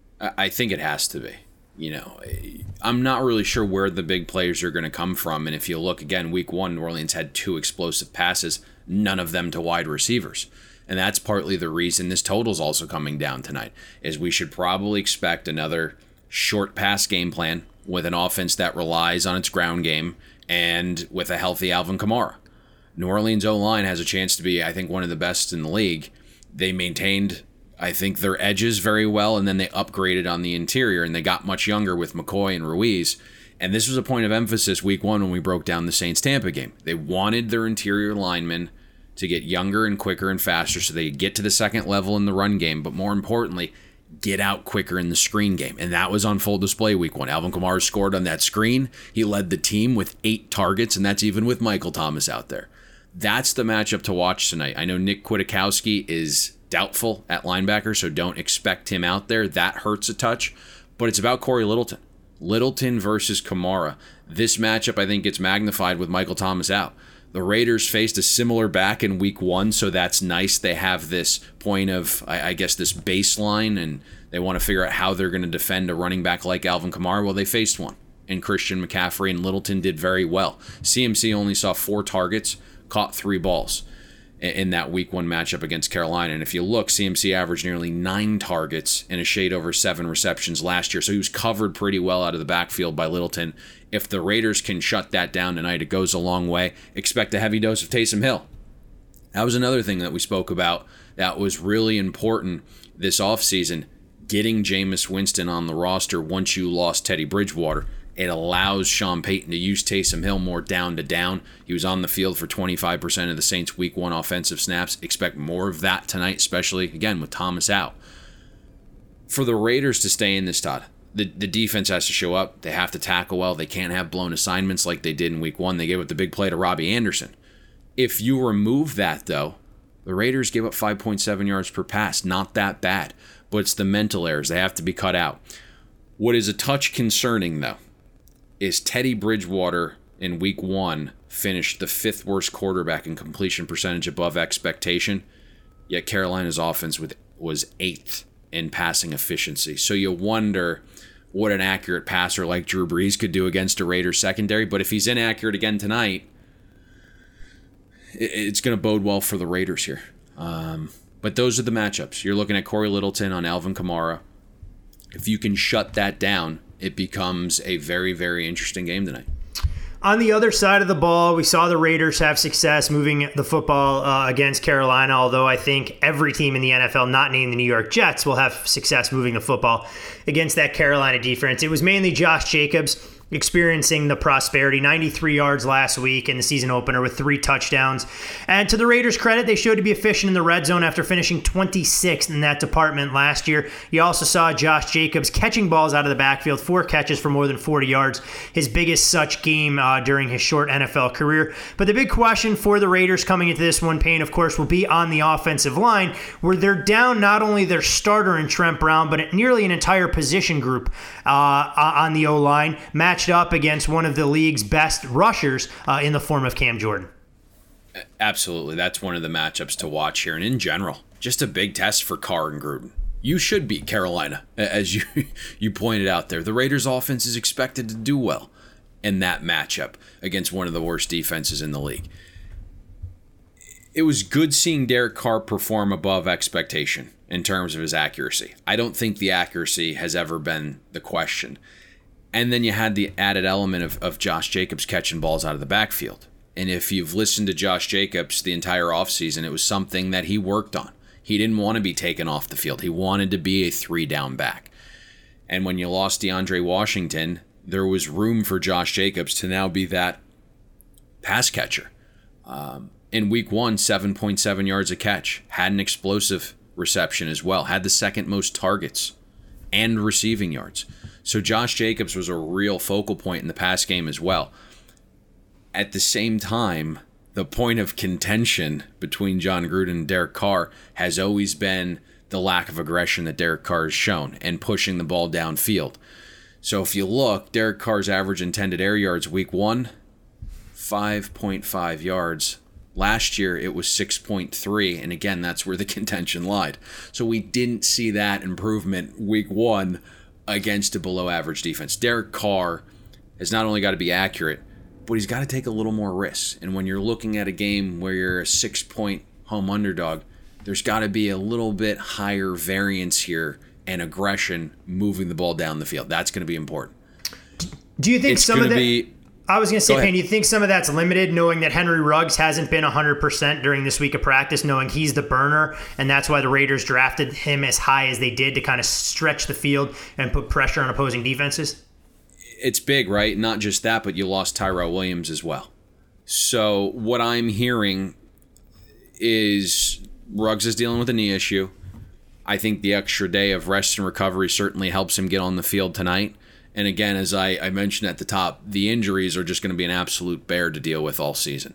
Speaker 8: I think it has to be. You know, I'm not really sure where the big players are going to come from. And if you look again, week one, New Orleans had two explosive passes, none of them to wide receivers. And that's partly the reason this total's also coming down tonight, is we should probably expect another short pass game plan with an offense that relies on its ground game and with a healthy Alvin Kamara. New Orleans O-line has a chance to be, I think, one of the best in the league. They maintained, I think, their edges very well, and then they upgraded on the interior, and they got much younger with McCoy and Ruiz. And this was a point of emphasis week one when we broke down the Saints-Tampa game. They wanted their interior linemen to get younger and quicker and faster so they get to the second level in the run game, but more importantly, get out quicker in the screen game. And that was on full display week one. Alvin Kamara scored on that screen. He led the team with eight targets, and that's even with Michael Thomas out there. That's the matchup to watch tonight. I know Nick Kwiatkowski is doubtful at linebacker, so don't expect him out there. That hurts a touch, but it's about Corey Littleton. Littleton versus Kamara. This matchup, I think, gets magnified with Michael Thomas out. The Raiders faced a similar back in week one, so that's nice. They have this point of, I, I guess, this baseline, and they want to figure out how they're going to defend a running back like Alvin Kamara. Well, they faced one, and Christian McCaffrey and Littleton did very well. C M C only saw four targets, caught three balls in that week one matchup against Carolina. And if you look, C M C averaged nearly nine targets and a shade over seven receptions last year. So he was covered pretty well out of the backfield by Littleton. If the Raiders can shut that down tonight, it goes a long way. Expect a heavy dose of Taysom Hill. That was another thing that we spoke about that was really important this offseason, getting Jameis Winston on the roster once you lost Teddy Bridgewater. It allows Sean Payton to use Taysom Hill more down to down. He was on the field for twenty-five percent of the Saints' week one offensive snaps. Expect more of that tonight, especially, again, with Thomas out. For the Raiders to stay in this, Todd, the, the defense has to show up. They have to tackle well. They can't have blown assignments like they did in week one. They gave up the big play to Robbie Anderson. If you remove that, though, the Raiders gave up five point seven yards per pass. Not that bad, but it's the mental errors. They have to be cut out. What is a touch concerning, though, is Teddy Bridgewater in week one finished the fifth worst quarterback in completion percentage above expectation, yet Carolina's offense with, was eighth in passing efficiency. So you wonder what an accurate passer like Drew Brees could do against a Raiders secondary. But if he's inaccurate again tonight, it's going to bode well for the Raiders here. Um, but those are the matchups. You're looking at Corey Littleton on Alvin Kamara. If you can shut that down, it becomes a very, very interesting game tonight.
Speaker 7: On the other side of the ball, we saw the Raiders have success moving the football uh, against Carolina, although I think every team in the N F L, not named the New York Jets, will have success moving the football against that Carolina defense. It was mainly Josh Jacobs experiencing the prosperity, ninety-three yards last week in the season opener with three touchdowns. And to the Raiders' credit, they showed to be efficient in the red zone after finishing twenty-sixth in that department last year. You also saw Josh Jacobs catching balls out of the backfield, four catches for more than forty yards, his biggest such game uh, during his short N F L career. But the big question for the Raiders coming into this one, Payne, of course, will be on the offensive line, where they're down not only their starter in Trent Brown, but nearly an entire position group uh, on the O-line, matched up against one of the league's best rushers uh, in the form of Cam Jordan.
Speaker 8: Absolutely. That's one of the matchups to watch here. And in general, just a big test for Carr and Gruden. You should beat Carolina, as you you pointed out there. The Raiders' offense is expected to do well in that matchup against one of the worst defenses in the league. It was good seeing Derek Carr perform above expectation in terms of his accuracy. I don't think the accuracy has ever been the question. And then you had the added element of, of Josh Jacobs catching balls out of the backfield. And if you've listened to Josh Jacobs the entire offseason, it was something that he worked on. He didn't want to be taken off the field. He wanted to be a three-down back. And when you lost DeAndre Washington, there was room for Josh Jacobs to now be that pass catcher. Um, in week one, seven point seven yards a catch. Had an explosive reception as well. Had the second most targets and receiving yards. So Josh Jacobs was a real focal point in the pass game as well. At the same time, the point of contention between John Gruden and Derek Carr has always been the lack of aggression that Derek Carr has shown and pushing the ball downfield. So if you look, Derek Carr's average intended air yards week one, five point five yards. Last year, it was six point three, and again, that's where the contention lied. So we didn't see that improvement week one against a below-average defense. Derek Carr has not only got to be accurate, but he's got to take a little more risks. And when you're looking at a game where you're a six-point home underdog, there's got to be a little bit higher variance here and aggression moving the ball down the field. That's going to be important.
Speaker 7: Do you think
Speaker 8: it's
Speaker 7: some of that...
Speaker 8: Be,
Speaker 7: I was going to say,
Speaker 8: Go
Speaker 7: Payne, do you think some of that's limited, knowing that Henry Ruggs hasn't been one hundred percent during this week of practice, knowing he's the burner, and that's why the Raiders drafted him as high as they did to kind of stretch the field and put pressure on opposing defenses?
Speaker 8: It's big, right? Not just that, but you lost Tyrell Williams as well. So what I'm hearing is Ruggs is dealing with a knee issue. I think the extra day of rest and recovery certainly helps him get on the field tonight. And again, as I, I mentioned at the top, the injuries are just going to be an absolute bear to deal with all season.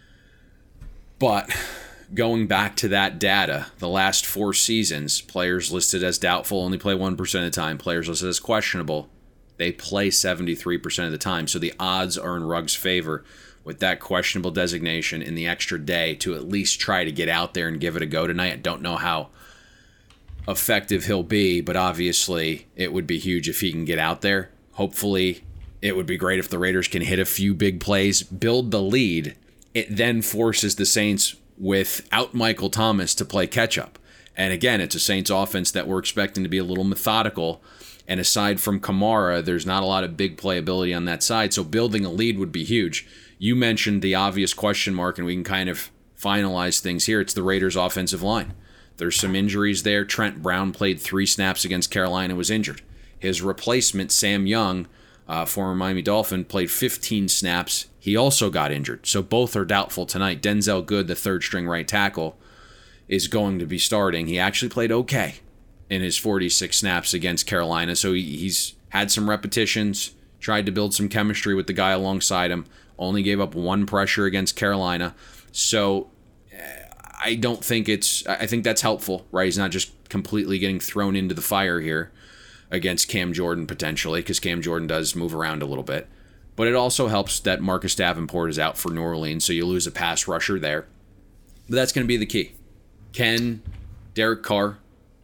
Speaker 8: But going back to that data, the last four seasons, players listed as doubtful only play one percent of the time. Players listed as questionable, they play seventy-three percent of the time. So the odds are in Ruggs' favor with that questionable designation in the extra day to at least try to get out there and give it a go tonight. I don't know how effective he'll be, but obviously it would be huge if he can get out there. Hopefully it would be great if the Raiders can hit a few big plays, build the lead. It then forces the Saints without Michael Thomas to play catch up. And again, it's a Saints offense that we're expecting to be a little methodical. And aside from Kamara, there's not a lot of big playability on that side. So building a lead would be huge. You mentioned the obvious question mark, and we can kind of finalize things here. It's the Raiders' offensive line. There's some injuries there. Trent Brown played three snaps against Carolina, was injured. His replacement, Sam Young, uh, former Miami Dolphin, played fifteen snaps. He also got injured. So both are doubtful tonight. Denzel Good, the third-string right tackle, is going to be starting. He actually played okay in his forty-six snaps against Carolina. So he, he's had some repetitions, tried to build some chemistry with the guy alongside him, only gave up one pressure against Carolina. So I don't think it's, I think that's helpful, right? He's not just completely getting thrown into the fire here against Cam Jordan potentially, because Cam Jordan does move around a little bit. But it also helps that Marcus Davenport is out for New Orleans, so you lose a pass rusher there. But that's going to be the key. Can Derek Carr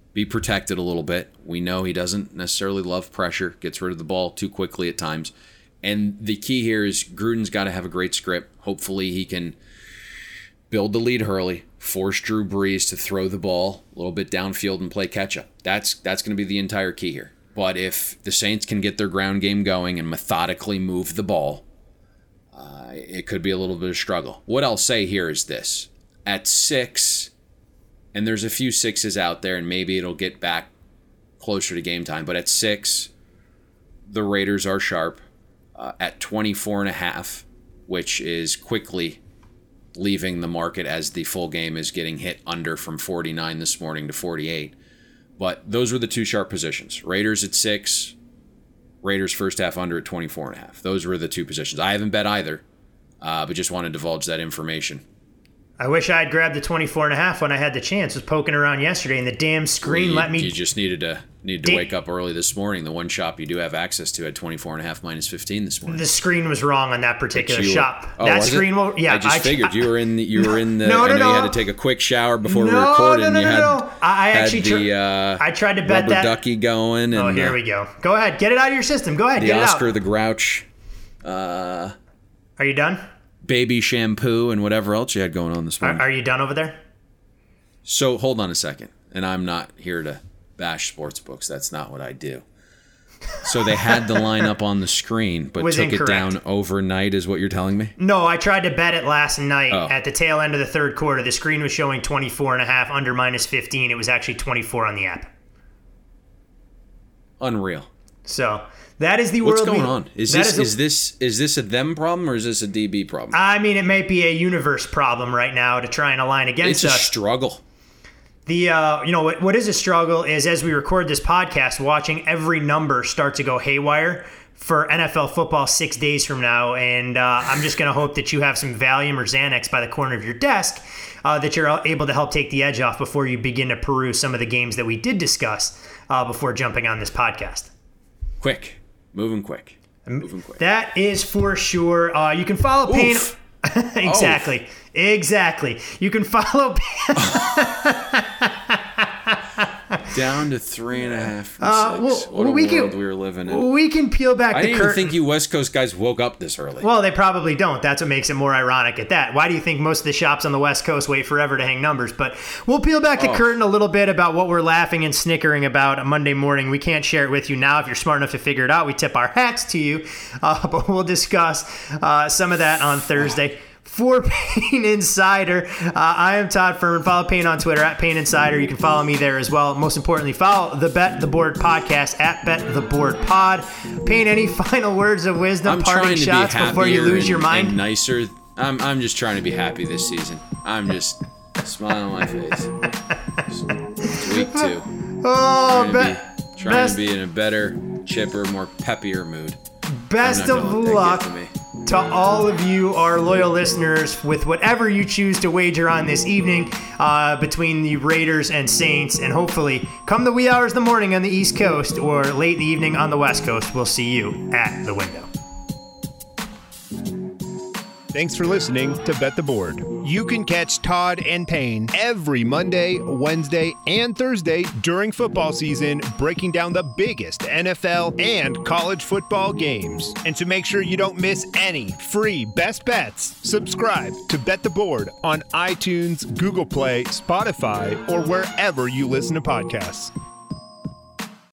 Speaker 8: be protected a little bit. We know he doesn't necessarily love pressure, gets rid of the ball too quickly at times. And the key here is Gruden's got to have a great script. Hopefully he can build the lead early, force Drew Brees to throw the ball a little bit downfield and play catch-up. That's, that's going to be the entire key here. But if the Saints can get their ground game going and methodically move the ball, uh, it could be a little bit of struggle. What I'll say here is this. At six, and there's a few sixes out there, and maybe it'll get back closer to game time, but at six, the Raiders are sharp. Uh, at twenty-four and a half, which is quickly leaving the market as the full game is getting hit under from forty-nine this morning to forty-eight. But those were the two sharp positions. Raiders at six, Raiders first half under at twenty-four and a half. Those were the two positions. I haven't bet either, uh, but just wanted to divulge that information.
Speaker 7: I wish I had grabbed the twenty-four and a half when I had the chance. I was poking around yesterday, and the damn screen
Speaker 8: you,
Speaker 7: let me...
Speaker 8: You just needed to needed to
Speaker 7: da-
Speaker 8: wake up early this morning. The one shop you do have access to had twenty-four and a half minus fifteen this morning.
Speaker 7: The screen was wrong on that particular
Speaker 8: you,
Speaker 7: shop.
Speaker 8: Oh,
Speaker 7: that
Speaker 8: was
Speaker 7: screen
Speaker 8: it?
Speaker 7: will... Yeah,
Speaker 8: I just
Speaker 7: I,
Speaker 8: figured you were in the... You were in the
Speaker 7: no, no,
Speaker 8: I know
Speaker 7: no.
Speaker 8: you had to take a quick shower before
Speaker 7: no,
Speaker 8: we recorded.
Speaker 7: No,
Speaker 8: and
Speaker 7: no,
Speaker 8: you
Speaker 7: no,
Speaker 8: had,
Speaker 7: no. I
Speaker 8: had
Speaker 7: actually... Tr-
Speaker 8: the, uh,
Speaker 7: I tried to bet
Speaker 8: rubber
Speaker 7: that...
Speaker 8: ducky going. And,
Speaker 7: oh, here
Speaker 8: uh,
Speaker 7: we go. Go ahead. Get it out of your system. Go ahead.
Speaker 8: The
Speaker 7: Get
Speaker 8: Oscar
Speaker 7: it out.
Speaker 8: the Grouch... Uh,
Speaker 7: Are you done?
Speaker 8: Baby shampoo and whatever else you had going on this morning.
Speaker 7: Are, are you done over there?
Speaker 8: So hold on a second, and I'm not here to bash sports books. That's not what I do. So they had the line up on the screen, but
Speaker 7: Was
Speaker 8: took
Speaker 7: incorrect.
Speaker 8: it down overnight, is what you're telling me?
Speaker 7: No, I tried to bet it last night
Speaker 8: Oh.
Speaker 7: at the tail end of the third quarter. The screen was showing twenty-four and a half under minus fifteen. It was actually twenty-four on the app.
Speaker 8: Unreal.
Speaker 7: So that is the
Speaker 8: What's
Speaker 7: world.
Speaker 8: going
Speaker 7: we,
Speaker 8: on? Is
Speaker 7: that
Speaker 8: this
Speaker 7: is, a,
Speaker 8: is this is this a them problem or is this a D B problem?
Speaker 7: I mean, it may be a universe problem right now to try and align against
Speaker 8: it's a
Speaker 7: us.
Speaker 8: struggle.
Speaker 7: The uh, you know what, what is a struggle is as we record this podcast, watching every number start to go haywire for N F L football six days from now, and uh, I'm just gonna hope that you have some Valium or Xanax by the corner of your desk uh, that you're able to help take the edge off before you begin to peruse some of the games that we did discuss uh, before jumping on this podcast.
Speaker 8: Quick, moving quick, moving quick.
Speaker 7: That is for sure. Uh, you can follow Payne. exactly.
Speaker 8: Oof.
Speaker 7: Exactly. You can follow
Speaker 8: Down to three and a half from
Speaker 7: Uh,
Speaker 8: six.
Speaker 7: well,
Speaker 8: what a
Speaker 7: we
Speaker 8: world
Speaker 7: can-
Speaker 8: we were living in.
Speaker 7: We can peel back
Speaker 8: I
Speaker 7: the
Speaker 8: didn't
Speaker 7: curtain.
Speaker 8: even think you West Coast guys woke up this early.
Speaker 7: Well, they probably don't. That's what makes it more ironic at that. Why do you think most of the shops on the West Coast wait forever to hang numbers? But we'll peel back the
Speaker 8: Oh.
Speaker 7: curtain a little bit about what we're laughing and snickering about on Monday morning. We can't share it with you now. If you're smart enough to figure it out, we tip our hats to you. Uh, but we'll discuss uh, some of that on Thursday. For Payne Insider, uh, I am Todd Furman. Follow Payne on Twitter at Payne Insider. You can follow me there as well. Most importantly, follow the Bet the Board podcast at Bet the Board Pod. Payne, any final words of wisdom,
Speaker 8: I'm
Speaker 7: parting
Speaker 8: trying to
Speaker 7: shots
Speaker 8: be
Speaker 7: before you
Speaker 8: happier
Speaker 7: lose
Speaker 8: and,
Speaker 7: your mind?
Speaker 8: and nicer. I'm I'm just trying to be happy this season. I'm just smiling on my face. It's week two.
Speaker 7: Oh,
Speaker 8: Trying,
Speaker 7: be-
Speaker 8: to, be, trying
Speaker 7: best,
Speaker 8: to be in a better, chipper, more peppier mood.
Speaker 7: best
Speaker 8: I'm not
Speaker 7: of
Speaker 8: gonna let that
Speaker 7: luck
Speaker 8: get to me.
Speaker 7: to all of you, our loyal listeners, with whatever you choose to wager on this evening uh, between the Raiders and Saints. And hopefully, come the wee hours of the morning on the East Coast or late in the evening on the West Coast, we'll see you at the window.
Speaker 9: Thanks for listening to Bet the Board. You can catch Todd and Payne every Monday, Wednesday, and Thursday during football season, breaking down the biggest N F L and college football games. And to make sure you don't miss any free best bets, subscribe to Bet the Board on iTunes, Google Play, Spotify, or wherever you listen to podcasts.